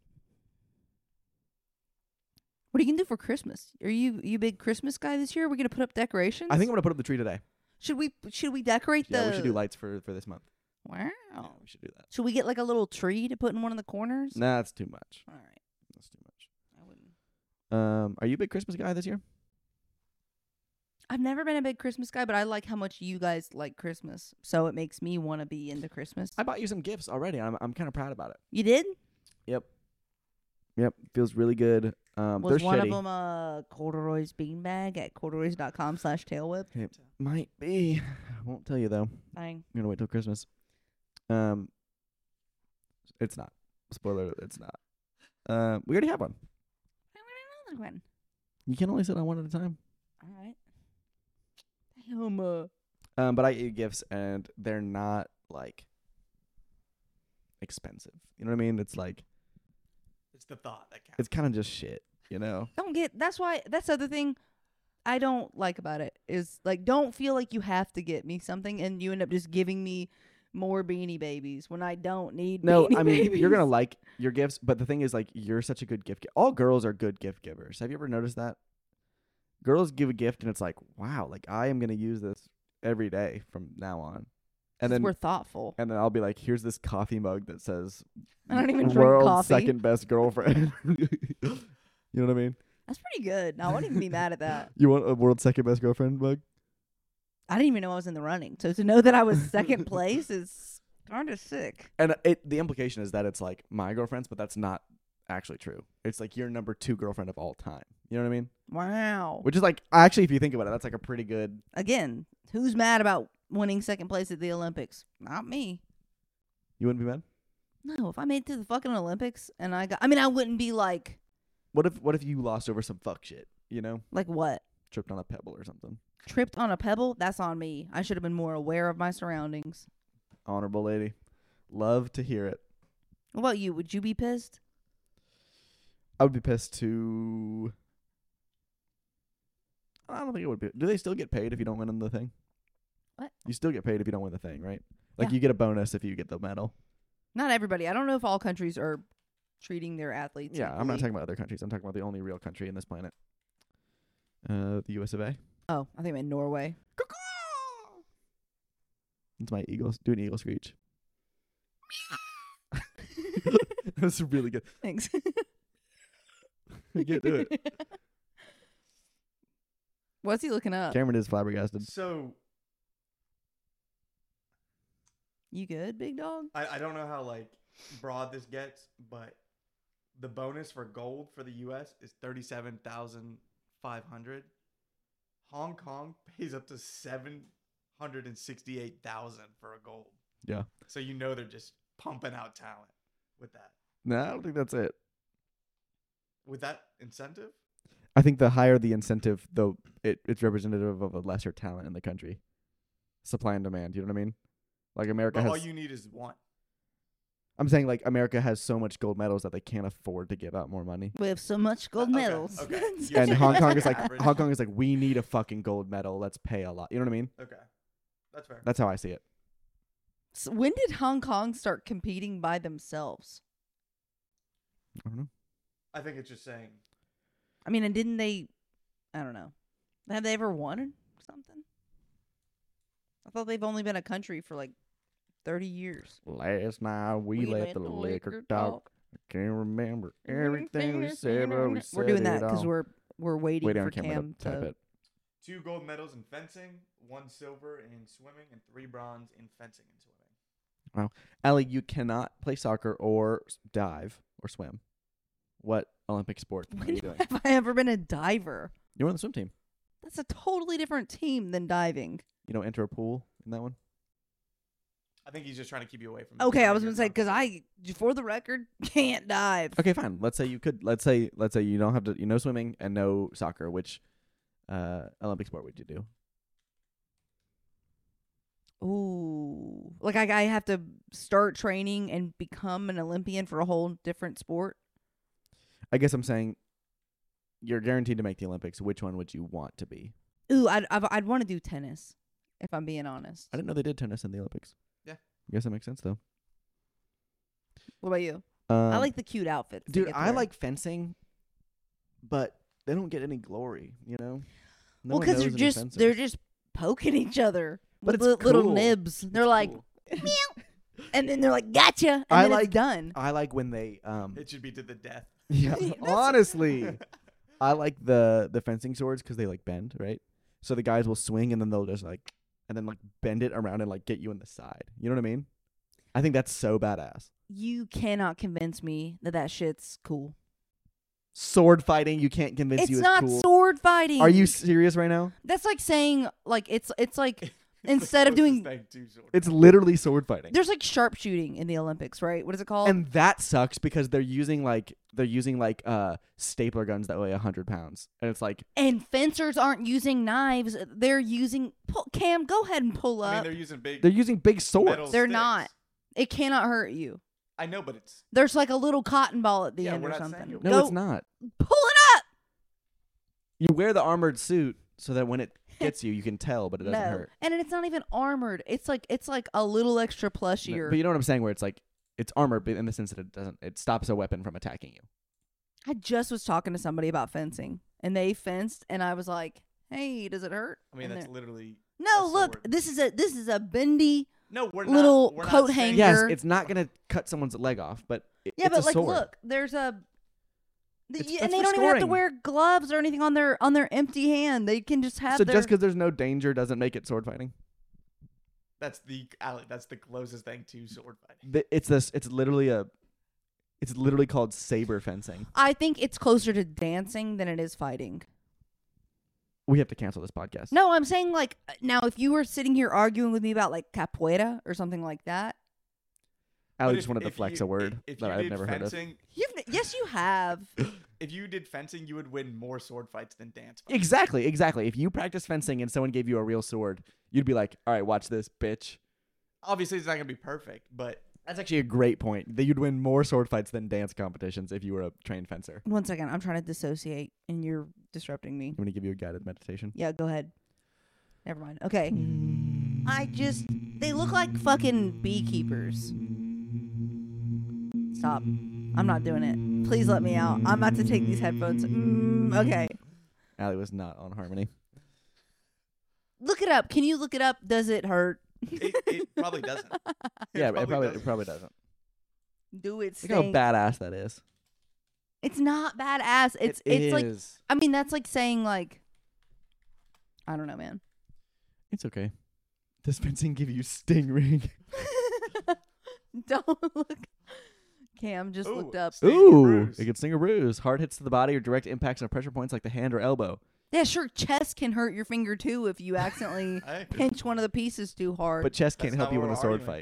What are you gonna do for Christmas? Are you you a big Christmas guy this year? Are we gonna put up decorations? I think I'm gonna put up the tree today. should we should we decorate Yeah, the? we should do lights for for this month. Wow. Yeah, we should do that. Should we get like a little tree to put in one of the corners? Nah, that's too much. All right. That's too much. I wouldn't. Um, are you a big Christmas guy this year? I've never been a big Christmas guy, but I like how much you guys like Christmas, so it makes me want to be into Christmas. I bought you some gifts already. I'm I'm kind of proud about it. You did? Yep. Yep. Feels really good. Um, Was they're one shitty. of them a corduroy's beanbag at corduroys dot com slash tailwhip? It might be. I won't tell you though. Dang. I'm gonna wait till Christmas. Um, it's not. Spoiler: alert, it's not. Um, we already have one. I want another one. You can only sit on one at a time. All right. Damn. Uh, Um, but I get you gifts, and they're not like expensive. You know what I mean? It's like It's the thought that counts. it's kind of just shit. You know? don't get. That's why. That's the other thing I don't like about it is like don't feel like you have to get me something, and you end up just giving me more Beanie Babies when I don't need. No, Beanie I mean Babies. you're gonna like your gifts, but the thing is, like, you're such a good gift. Gi- All girls are good gift givers. Have you ever noticed that? Girls give a gift, and it's like, wow, like I am gonna use this every day from now on. And 'Cause then we're thoughtful. and then I'll be like, here's this coffee mug that says I don't even drink world's coffee. second best girlfriend. You know what I mean? That's pretty good. No, I wouldn't even be mad at that. You want a world's second best girlfriend mug? I didn't even know I was in the running. So to know that I was second place is kind of sick. And it the implication is that it's like my girlfriend's, but that's not actually true. It's like your number two girlfriend of all time. You know what I mean? Wow. Which is like, actually, if you think about it, that's like a pretty good. Again, who's mad about winning second place at the Olympics? Not me. You wouldn't be mad? No, if I made it to the fucking Olympics and I got, I mean, I wouldn't be like, What if what if you lost over some fuck shit? You know, like what? tripped on a pebble or something. Tripped on a pebble? That's on me. I should have been more aware of my surroundings. Honorable lady, love to hear it. What about you? Would you be pissed? I would be pissed to. I don't think it would be. Do they still get paid if you don't win in the thing? What? You still get paid if you don't win the thing, right? Like Yeah. you get a bonus if you get the medal. Not everybody. I don't know if all countries are treating their athletes. Yeah, I'm not equally. talking about other countries. I'm talking about the only real country in this planet. Uh, the U S of A. Oh, I think I meant Norway. It's my eagles. Do an eagle screech. That's really good. Thanks. I can't do it. What's he looking up? Cameron is flabbergasted. So You good, big dog? I, I don't know how like broad this gets, but the bonus for gold for the U S is thirty-seven thousand five hundred. Hong Kong pays up to seven hundred and sixty-eight thousand for a gold. Yeah. So you know they're just pumping out talent with that. No, I don't think that's it. With that incentive? I think the higher the incentive, though, it, it's representative of a lesser talent in the country. Supply and demand. You know what I mean? Like America But has. all you need is one. I'm saying like America has so much gold medals that they can't afford to give out more money. We have so much gold Uh, okay, medals. okay. And saying Hong it's Kong like is like average. Hong Kong is like we need a fucking gold medal. Let's pay a lot. You know what I mean? Okay. That's fair. That's how I see it. So when did Hong Kong start competing by themselves? I don't know. I think it's just saying I mean, and didn't they? I don't know. Have they ever won something? I thought they've only been a country for like thirty years. Last night we, let, the liquor talk. I can't remember everything we said, but we said We're doing that it because all. we're we're waiting Waiting for on camera Cam to type to. it. two gold medals in fencing, one silver in swimming, and three bronze in fencing and swimming. Allie, you cannot play soccer or s- dive or swim. What Olympic sport are When you doing? have I ever been a diver? You're on the swim team. That's a totally different team than diving. You don't enter a pool in that one? I think he's just trying to keep you away from. the Okay, I was bigger gonna say because conversation. I, for the record, can't dive. Okay, fine. Let's say you could. Let's say let's say you don't have to. You know swimming and no soccer. Which uh, Olympic sport would you do? Ooh, like I, I have to start training and become an Olympian for a whole different sport. I guess I'm saying you're guaranteed to make the Olympics. Which one would you want to be? Ooh, I'd I'd, I'd want to do tennis, if I'm being honest. I didn't know they did tennis in the Olympics. Yeah. I guess that makes sense though. What about you? Um, I like the cute outfits. they dude. get to I wear. like fencing, but they don't get any glory. You know. No well, one because they're knows any just fencers. they're just poking each other But with it's li- little cool. nibs. They're It's like, cool. and then they're like, gotcha, and I then like- it's done. I like when they um. It should be to the death. Yeah. That's- Honestly, I like the the fencing swords because they like bend, right? So the guys will swing and then they'll just like and then like bend it around and like get you in the side. You know what I mean? I think that's so badass. You cannot convince me that that shit's cool. Sword fighting, you can't convince It's you it's not cool. sword fighting. Are you serious right now? That's like saying like it's it's like instead of doing. Thing to sword It's fighting. literally sword fighting. There's like sharpshooting in the Olympics, right? What is it called? And that sucks because they're using like they're using like uh stapler guns that weigh a hundred pounds, and it's like And fencers aren't using knives. They're using. Pull, Cam, go ahead and pull I mean, up. they're using big. they're using big swords. metal They're sticks. not. It cannot hurt you. I know, but it's There's like a little cotton ball at the Yeah, end we're or not something. saying it No, Go it's not. pull it up. You wear the armored suit so that when it gets you, you can tell, but it doesn't No, hurt. and it's not even armored. It's like it's like a little extra No, plushier. but you know what I'm saying? Where it's like it's armored, but in the sense that it doesn't, it stops a weapon from attacking you. I just was talking to somebody about fencing, and they fenced, and I was like, "Hey, does it hurt?" I mean, And that's they're- literally no. a Look, sword. this is a this is a bendy. no. We're Little not, we're coat not saying- hanger. Yes, Finger. it's not gonna cut someone's leg off, but it, Yeah, it's but a like, sword. look, there's a. the- It's- y- that's and they for don't even have to scoring. wear gloves or anything on their on their empty hand. They can just have So their. just because there's no danger doesn't make it sword fighting. That's the Ale- that's the closest thing to sword fighting. Th- It's this. It's literally a. It's literally called saber fencing. I think it's closer to dancing than it is fighting. We have to cancel this podcast. No, I'm saying like now, if you were sitting here arguing with me about like capoeira or something like that, Allie But just if- wanted to if flex you- a word if, if that you I've did never heard of. fencing, you've n- yes, you have. If you did fencing, you would win more sword fights than dance. Fights. Exactly, exactly. If you practice fencing and someone gave you a real sword, you'd be like, "All right, watch this, bitch." Obviously, it's not gonna be perfect, but That's actually a great point. That you'd win more sword fights than dance competitions if you were a trained fencer. One second, I'm trying to dissociate, and you're disrupting me. I'm gonna give you a guided meditation. Yeah, go ahead. Never mind. Okay. I just they look like fucking beekeepers. Stop. I'm not doing it. Please let me out. I'm about to take these headphones. Mm, okay. Allie was not on Harmony. Look it up. Can you look it up? Does it hurt? it, it probably doesn't. Yeah, it probably doesn't. it probably doesn't. Do it. Look how Stink. badass that is. It's not badass. It's It it's like is. I mean that's like saying like I don't know, man. It's okay. Does fencing give you stingray? Don't look. Cam just Ooh, looked up. Sting or Ooh, bruise. it can sting or bruise. Hard hits to the body or direct impacts on pressure points like the hand or elbow. Yeah, sure. Chest can hurt your finger too if you accidentally Hey, pinch one of the pieces too hard. But chest can't That's help not you what in a we're sword arguing. fight.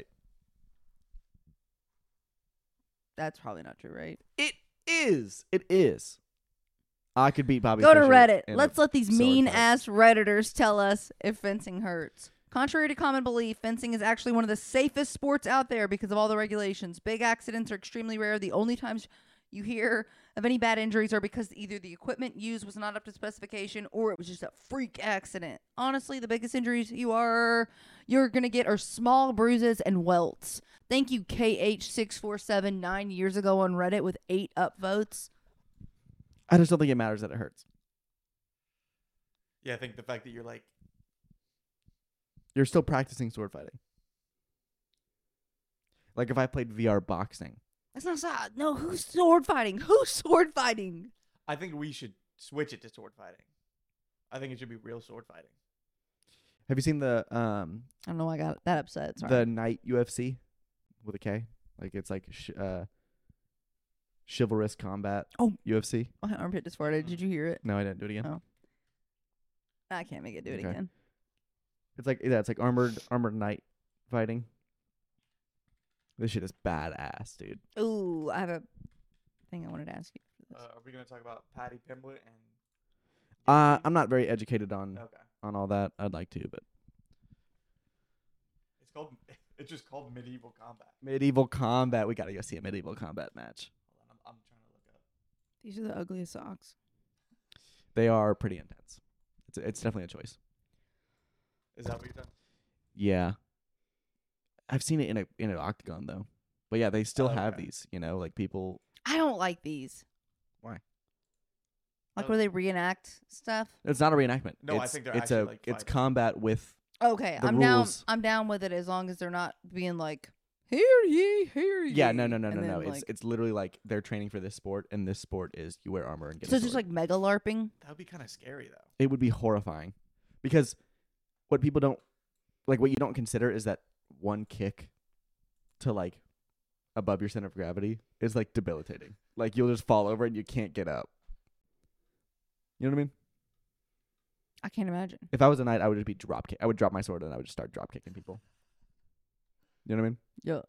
That's probably not true, right? It is. It is. I could beat Bobby Go to Fischer Reddit. in a Let's let these sword mean fight. ass Redditors tell us if fencing hurts. Contrary to common belief, fencing is actually one of the safest sports out there because of all the regulations. Big accidents are extremely rare. The only times you hear of any bad injuries are because either the equipment used was not up to specification or it was just a freak accident. Honestly, the biggest injuries you are you're gonna get are small bruises and welts. Thank you, K H six four seven nine years ago on Reddit with eight upvotes. I just don't think it matters that it hurts. yeah, I think the fact that you're like, You're still practicing sword fighting. Like if I played V R boxing. That's not sad. No, who's sword fighting? Who's sword fighting? I think we should switch it to sword fighting. I think it should be real sword fighting. Have you seen the um I don't know why I got that upset. Sorry. the Night U F C with a K? Like it's like sh- uh chivalrous combat. Oh. U F C. My armpit just farted. Did you hear it? No, I didn't do it again. Oh. I can't make it do it Okay. again. It's like yeah, it's like armored armored knight fighting. This shit is badass, dude. Ooh, I have a thing I wanted to ask you. Uh, are we gonna talk about Patty Pimblett and? Uh, I'm not very educated on Okay. on all that. I'd like to, but It's called. It's just called medieval combat. medieval combat. We gotta go see a medieval combat match. Hold on, I'm, I'm trying to look up. These are the ugliest socks. They are pretty intense. It's a, it's definitely a choice. Is that what you're talking? Yeah, I've seen it in a in an octagon though. But yeah, they still Oh, have okay. these. You know, like people. I don't like these. Why? Like Oh. where they reenact stuff. It's not a reenactment. No, I it's, think they're it's a actually, like, it's fighting. combat with. Okay, The I'm down. rules. I'm down with it as long as they're not being like, hear ye, hear ye. Yeah, no, no, no, no, and no. then, It's like- it's literally like they're training for this sport, and this sport is you wear armor and get. so a it's just sword. like mega LARPing. That would be kind of scary though. It would be horrifying, because what people don't like, what you don't consider is that one kick to like above your center of gravity is like debilitating. Like you'll just fall over and you can't get up. You know what I mean? I can't imagine. If I was a knight, I would just be drop kick. I would drop my sword and I would just start drop kicking people. You know what I mean? Yeah.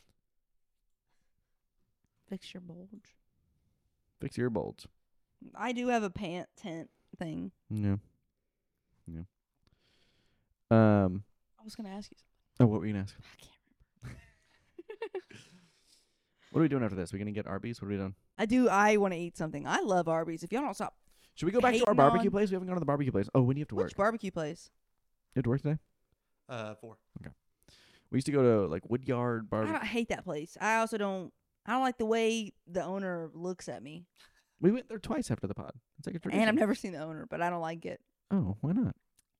Fix your bulge. Fix your bulge. I do have a pant tent thing. Yeah. Yeah. Um. I was gonna ask you Oh, what were you gonna ask? something. I can't remember. What are we doing after this? We gonna get Arby's? What are we doing? I do. I want to eat something. I love Arby's. If y'all don't stop. Should we go back to our Hating barbecue on- place? We haven't gone to the barbecue place. Oh, when do you have to work? Which barbecue place? You have to work today? Uh, four. We used to go to like Woodyard I, barbecue. don't, I hate that place. I also don't. I don't like the way the owner looks at me. We went there twice after the pod. It's like a tradition. And I've never seen the owner, but I don't like it. Oh, why not?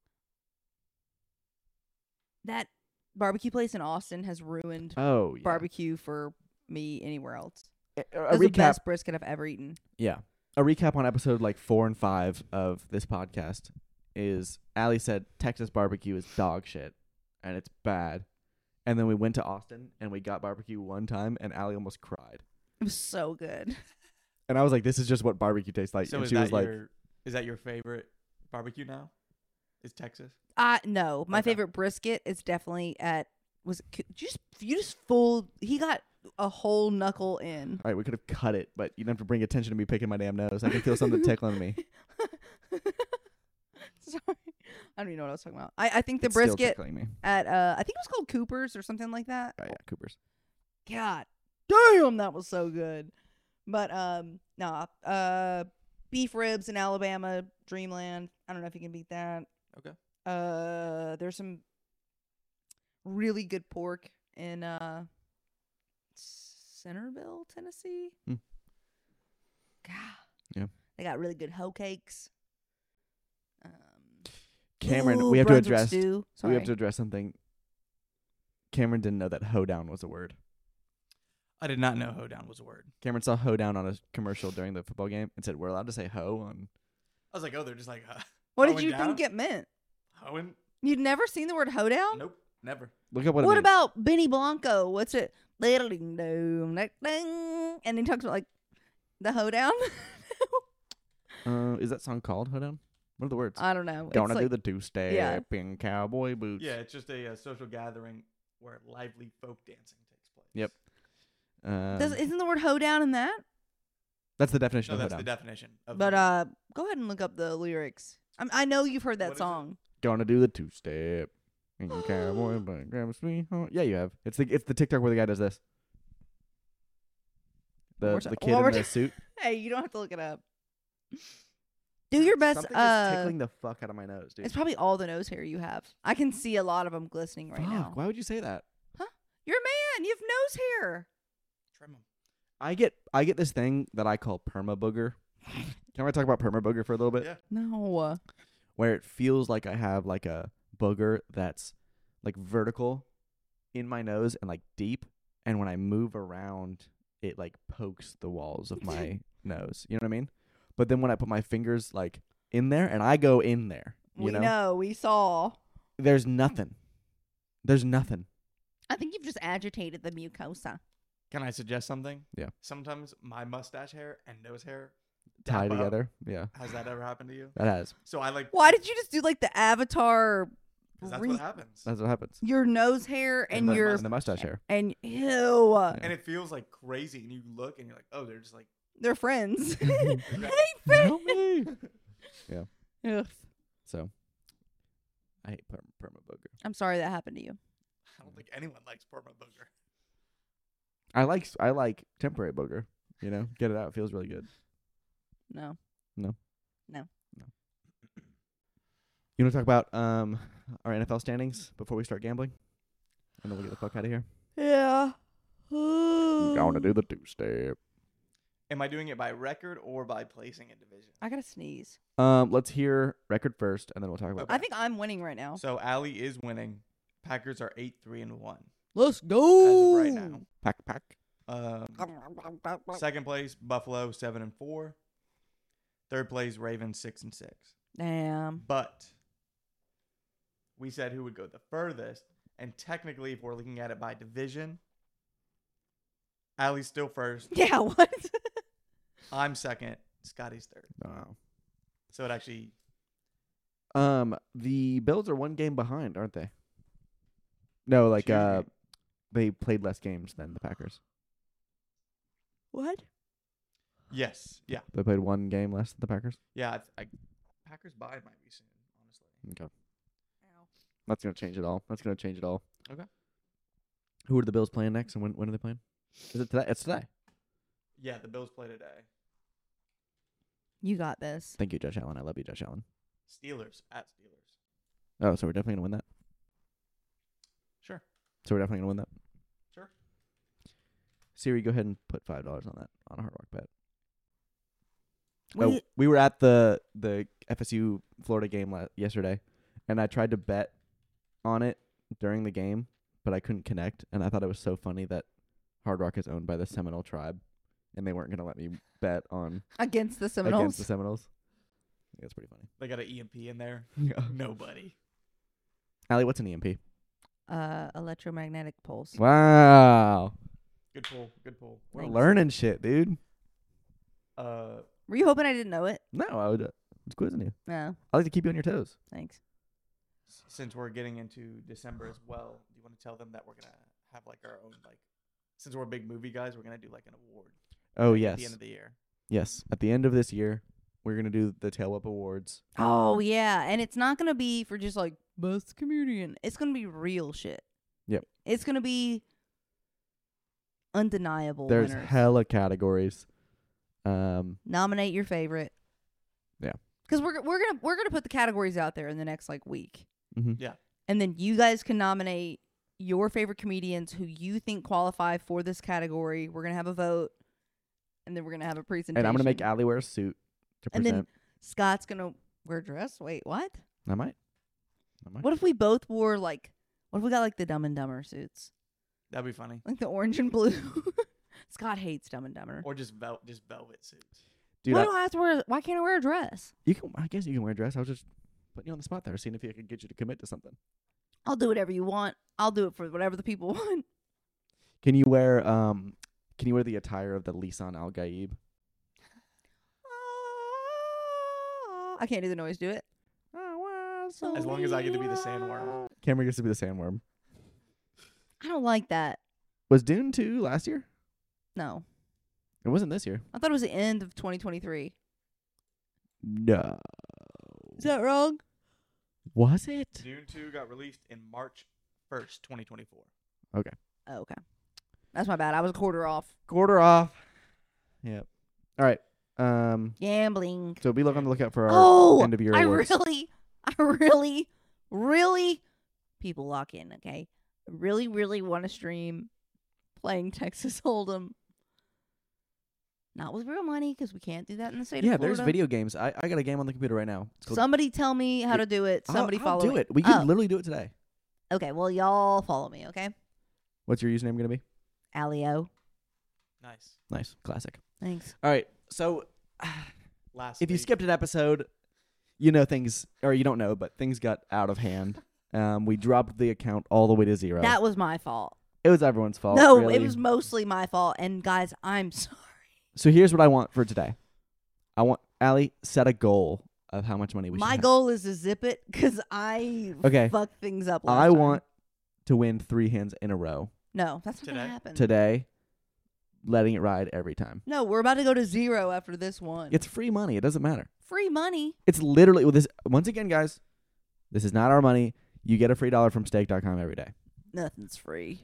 That barbecue place in Austin has ruined Oh, yeah. barbecue for me anywhere else. A, a That's the recap. best brisket I've ever eaten. Yeah. A recap on episode like four and five of this podcast is Allie said Texas barbecue is dog shit and it's bad. And then we went to Austin and we got barbecue one time and Allie almost cried. It was so good. And I was like, this is just what barbecue tastes like. So and is she that was like, your is that your favorite barbecue now? Is Texas? Uh no, my Okay. favorite brisket is definitely at was it, Coo- just you just full. He got a whole knuckle in. all right, we could have cut it, but you don't have to bring attention to me picking my damn nose. I can feel something tickling me. Sorry, I don't even know what I was talking about. I, I think the It's still brisket tickling me. at uh I think it was called Cooper's or something like that. Oh, yeah, Cooper's. God damn, that was so good. But um no, uh beef ribs in Alabama, Dreamland. I don't know if you can beat that. Okay. Uh there's some really good pork in uh Centerville, Tennessee. Hmm. God. Yeah. They got really good hoe cakes. Um Cameron, ooh, we have to Brunswick address. stew. We have Sorry. to address something. Cameron didn't know that hoedown was a word. I did not know hoedown was a word. Cameron saw hoedown on a commercial during the football game and said, "We're allowed to say hoe on." I was like, oh, they're just like, uh, What did hoeing you down? think it meant? Hoeing? You'd never seen the word hoedown? Nope, never. Look at what. What it means. about Benny Blanco? What's it? Ding dong, ding, ding. And he talks about like the hoedown. Uh, is that song called hoedown? What are the words? I don't know. Gonna It's do like, the two-step yeah. in cowboy boots. Yeah, it's just a, uh social gathering where lively folk dancing takes place. Yep. Um, does, isn't the word hoedown in that? that's the definition No, of that's hoedown. the definition. Of But the- uh, go ahead and look up the lyrics. I'm, I know you've heard that What is it? song. Gonna do the two-step in cowboy boots. Grab a sweetheart. Yeah, you have. It's the it's the TikTok where the guy does this. One The more the time. kid One more in the time. suit. Hey, you don't have to look it up. Do your best. Something uh, is tickling the fuck out of my nose, dude. It's probably all the nose hair you have. I can see a lot of them glistening right Fuck, now. why would you say that? You're a man. You have nose hair. trim 'em. I get I get this thing that I call perma booger. Can I talk about perma booger for a little bit? Yeah. No. Where it feels like I have like a booger that's like vertical in my nose and like deep, and when I move around, it like pokes the walls of my nose. You know what I mean? But then when I put my fingers like in there and I go in there, you we know, know. We saw. there's nothing. There's nothing. I think you've just agitated the mucosa. Can I suggest something? Yeah. Sometimes my mustache hair and nose hair Tied dap up. together. Yeah, Has that ever happened to you? that has. So I like. Why did you just do like the avatar? 'cause that's re- what happens. That's what happens. your nose hair and, the your And the mustache hair. and ew, Yeah. And it feels like crazy, and you look, and you're like, oh, they're just like. they're friends. Okay. hey, Help me. Ugh. So, I hate perma, perma booger. I'm sorry that happened to you. I don't think anyone likes perma booger. I like s- I like temporary booger. You know, get it out. It feels really good. No. You want to talk about um our N F L standings before we start gambling, and then we'll get the fuck out of here. Yeah. Gonna do the two step. Am I doing it by record or by placing a division? I gotta sneeze. Um, let's hear record first, and then we'll talk about. Okay. I think I'm winning right now. So Allie is winning. Packers are eight three and one Let's as of go. right now. Pack pack. Um, second place Buffalo seven and four. Third place Ravens six and six. Damn. But we said who would go the furthest, and technically, if we're looking at it by division, Allie's still first. Yeah. What? I'm second. Scotty's third. Wow. So it actually Um, the Bills are one game behind, aren't they? No, like Huge uh, game. they played less games than the Packers. What? Yes. Yeah. They played one game less than the Packers. Yeah. I, th- I Packers bye might be soon. Honestly. Okay, that's gonna change it all. That's gonna change it all. Okay. Who are the Bills playing next, and when when are they playing? Is it today? It's today. Yeah. The Bills play today. You got this. Thank you, Josh Allen. I love you, Josh Allen. Steelers at Steelers. Oh, so we're definitely gonna win that. Sure. So we're definitely gonna win that. Sure. Siri, go ahead and put five dollars on that on a Hard Rock bet. What do Oh, you- we were at the the F S U Florida game la- yesterday, and I tried to bet on it during the game, but I couldn't connect, and I thought it was so funny that Hard Rock is owned by the Seminole tribe, and they weren't gonna let me bet on against the Seminoles. against the Seminoles. I think that's pretty funny. They got an E M P in there. Yeah. Nobody. Allie, what's an E M P? uh, electromagnetic pulse. Wow, Good pull. Good pull. we're Thanks. learning shit, dude. Uh, Were you hoping I didn't know it? No, I would. Uh, was quizzing you. No, I like to keep you on your toes. thanks. s- since we're getting into December as well, do you want to tell them that we're gonna have like our own like, since we're big movie guys, we're gonna do like an award Oh at yes, the end of the year. yes. At the end of this year, we're gonna do the Tail Up Awards. Oh yeah, and it's not gonna be for just like best comedian. It's gonna be real shit. Yep. It's gonna be undeniable. There's winners. hella categories. Um, Nominate your favorite. Yeah. Because we're we're gonna we're gonna put the categories out there in the next like week, mhm. Yeah. and then you guys can nominate your favorite comedians who you think qualify for this category. We're gonna have a vote, and then we're gonna have a presentation. and I'm gonna make Allie wear a suit to And present. then Scott's gonna wear a dress. Wait, what? I might. I might. What if we both wore like? What if we got like the Dumb and Dumber suits, That'd be funny. like the orange and blue? Scott hates Dumb and Dumber. Or just vel- just velvet suits. Dude, why I, do I have to wear? Why can't I wear a dress? you can. I guess you can wear a dress. I was just putting you on the spot there, seeing if I could get you to commit to something. I'll do whatever you want. I'll do it for whatever the people want. Can you wear um? Can you wear the attire of the Lisan Al Gaib? I can't do the noise. Do it. As long as I get to be the sandworm. Cameron gets to be the sandworm. I don't like that. Was Dune two last year? No, It wasn't this year. I thought it was the end of twenty twenty-three. No. Is that wrong? Was it? Dune two got released in March first, twenty twenty-four. Oh, okay. That's my bad. I was a quarter off. Quarter off. Yep. All right. Um. Gambling. So be look on the lookout for our Oh, end of year I awards. really, I really, really, people lock in, okay? I really, really want to stream playing Texas Hold'em. Not with real money, because we can't do that in the state Yeah, of Florida. there's video games. I, I got a game on the computer right now. It's called Somebody tell me how Yeah, to do it. I'll- Somebody I'll follow do me. it. We can Oh. literally do it today. Okay, well, y'all follow me, okay? What's your username gonna be? Alio. Nice. Nice, classic. Thanks. All right. So Last if you week- skipped an episode, you know things, or you don't know, but things got out of hand. Um, we dropped the account all the way to zero. That was my fault. it was everyone's fault. no, really. it was mostly my fault. And guys, I'm sorry. So here's what I want for today. I want Allie set a goal of how much money we My should goal is to zip it because I Okay. fucked things up have. last I time. want to win three hands in a row No, that's not Today? gonna happen. today, letting it ride every time. No, we're about to go to zero after this one. It's free money. It doesn't matter. free money. It's literally well, this. Once again, guys, this is not our money. You get a free dollar from stake dot com every day. Nothing's free.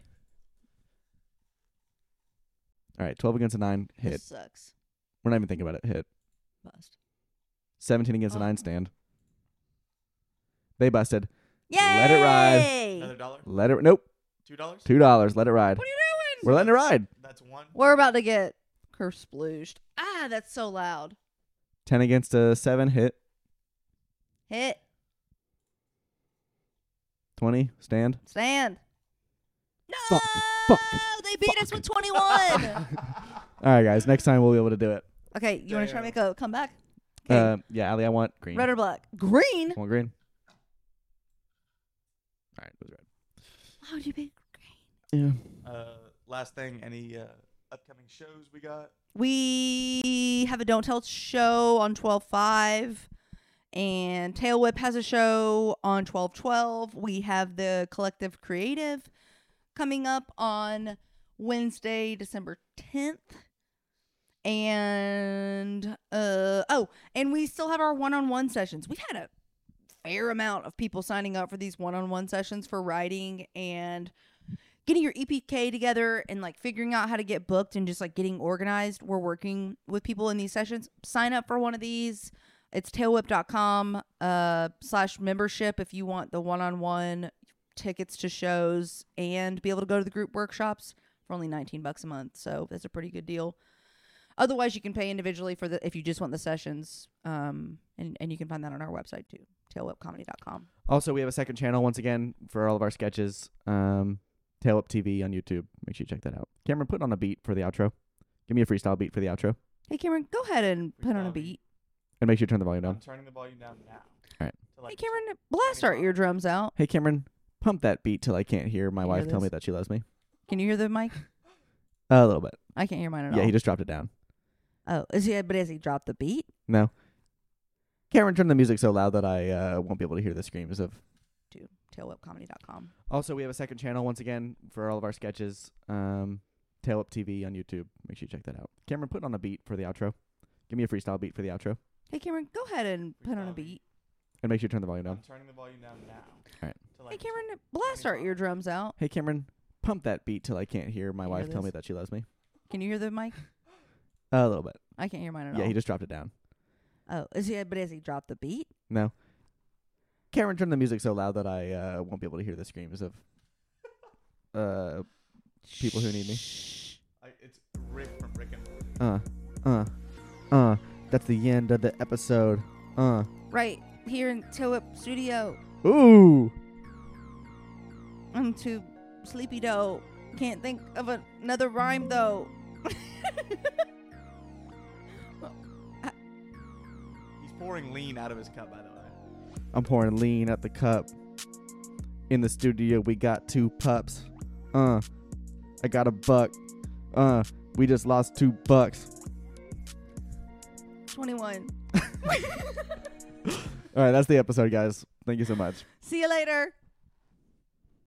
All right, twelve against a nine This hit. sucks. We're not even thinking about it. Hit. Bust. seventeen against Oh. a nine stand. They busted. Yay! Let it ride. Another dollar? Let it. Nope. Two dollars? Two dollars. Let it ride. What are you doing? We're letting it ride. That's one. We're about to get curse splooshed. Ah, that's so loud. Ten against a seven hit. Hit. Twenty stand. Stand. No! Fuck, fuck, They beat us with twenty-one. All right, guys. Next time we'll be able to do it. Okay, you want to try to Damn. make a comeback? Okay. Uh, yeah, Allie, I want green. Red or black? Green? I want green. All right, it was red. Why would you pick green? Yeah. Uh, last thing, any uh, upcoming shows we got? We have a Don't Tell show on twelve five. and Tail Whip has a show on twelve twelve. We have the Collective Creative coming up on Wednesday, December tenth. And, uh, oh, and we still have our one-on-one sessions. We've had a fair amount of people signing up for these one-on-one sessions for writing and getting your E P K together and like figuring out how to get booked and just like getting organized. We're working with people in these sessions. Sign up for one of these. It's tailwhip.com uh, slash membership if you want the one-on-one tickets to shows and be able to go to the group workshops for only nineteen bucks a month. So that's a pretty good deal. Otherwise, you can pay individually for the if you just want the sessions, um, and, and you can find that on our website too, tail whip comedy dot com. Also, we have a second channel once again for all of our sketches. Um, Tail Whip T V on YouTube. Make sure you check that out. Cameron, put on a beat for the outro. Give me a freestyle beat for the outro. Hey, Cameron, go ahead and put on a Freestyle beat. And make sure you turn the volume I'm down. turning the volume down now. All right. To, like, Hey, Cameron, blast our twenty-five. eardrums out. Hey, Cameron, pump that beat till I can't hear my You hear wife tell this? me that she loves me. Can you hear the mic? Uh, a little bit. I can't hear mine at Yeah, all. he just dropped it down. Oh, is he? But has he dropped the beat? No. Cameron, turn the music so loud that I uh, won't be able to hear the screams of. To tail whip comedy dot com. Also, we have a second channel once again for all of our sketches. Um, Tail Whip T V on YouTube. Make sure you check that out. Cameron, put on a beat for the outro. Give me a freestyle beat for the outro. Hey, Cameron, go ahead and put on a Freestyle beat. And make sure you turn the volume I'm down. turning the volume down now. All right. To, Hey, like, Cameron, blast our twenty-five. eardrums out. Hey, Cameron, pump that beat till I can't hear my You wife hear tell this? me that she loves me. Can you hear the mic? Uh, a little bit. I can't hear mine at Yeah, all. he just dropped it down. Oh, is he? But has he dropped the beat? No. Cameron, turn the music so loud that I uh, won't be able to hear the screams of uh, people who need me. I, it's Rick from Rick and Morty. Uh, uh, uh. That's the end of the episode. Uh. Right here in Tail Whip Studio. Ooh. I'm too sleepy though. Can't think of a- another rhyme though. He's pouring lean out of his cup, by the way. I'm pouring lean at the cup. In the studio, we got two pups. Uh. I got a buck. Uh. We just lost two bucks. twenty-one. All right, that's the episode, guys. Thank you so much. See you later.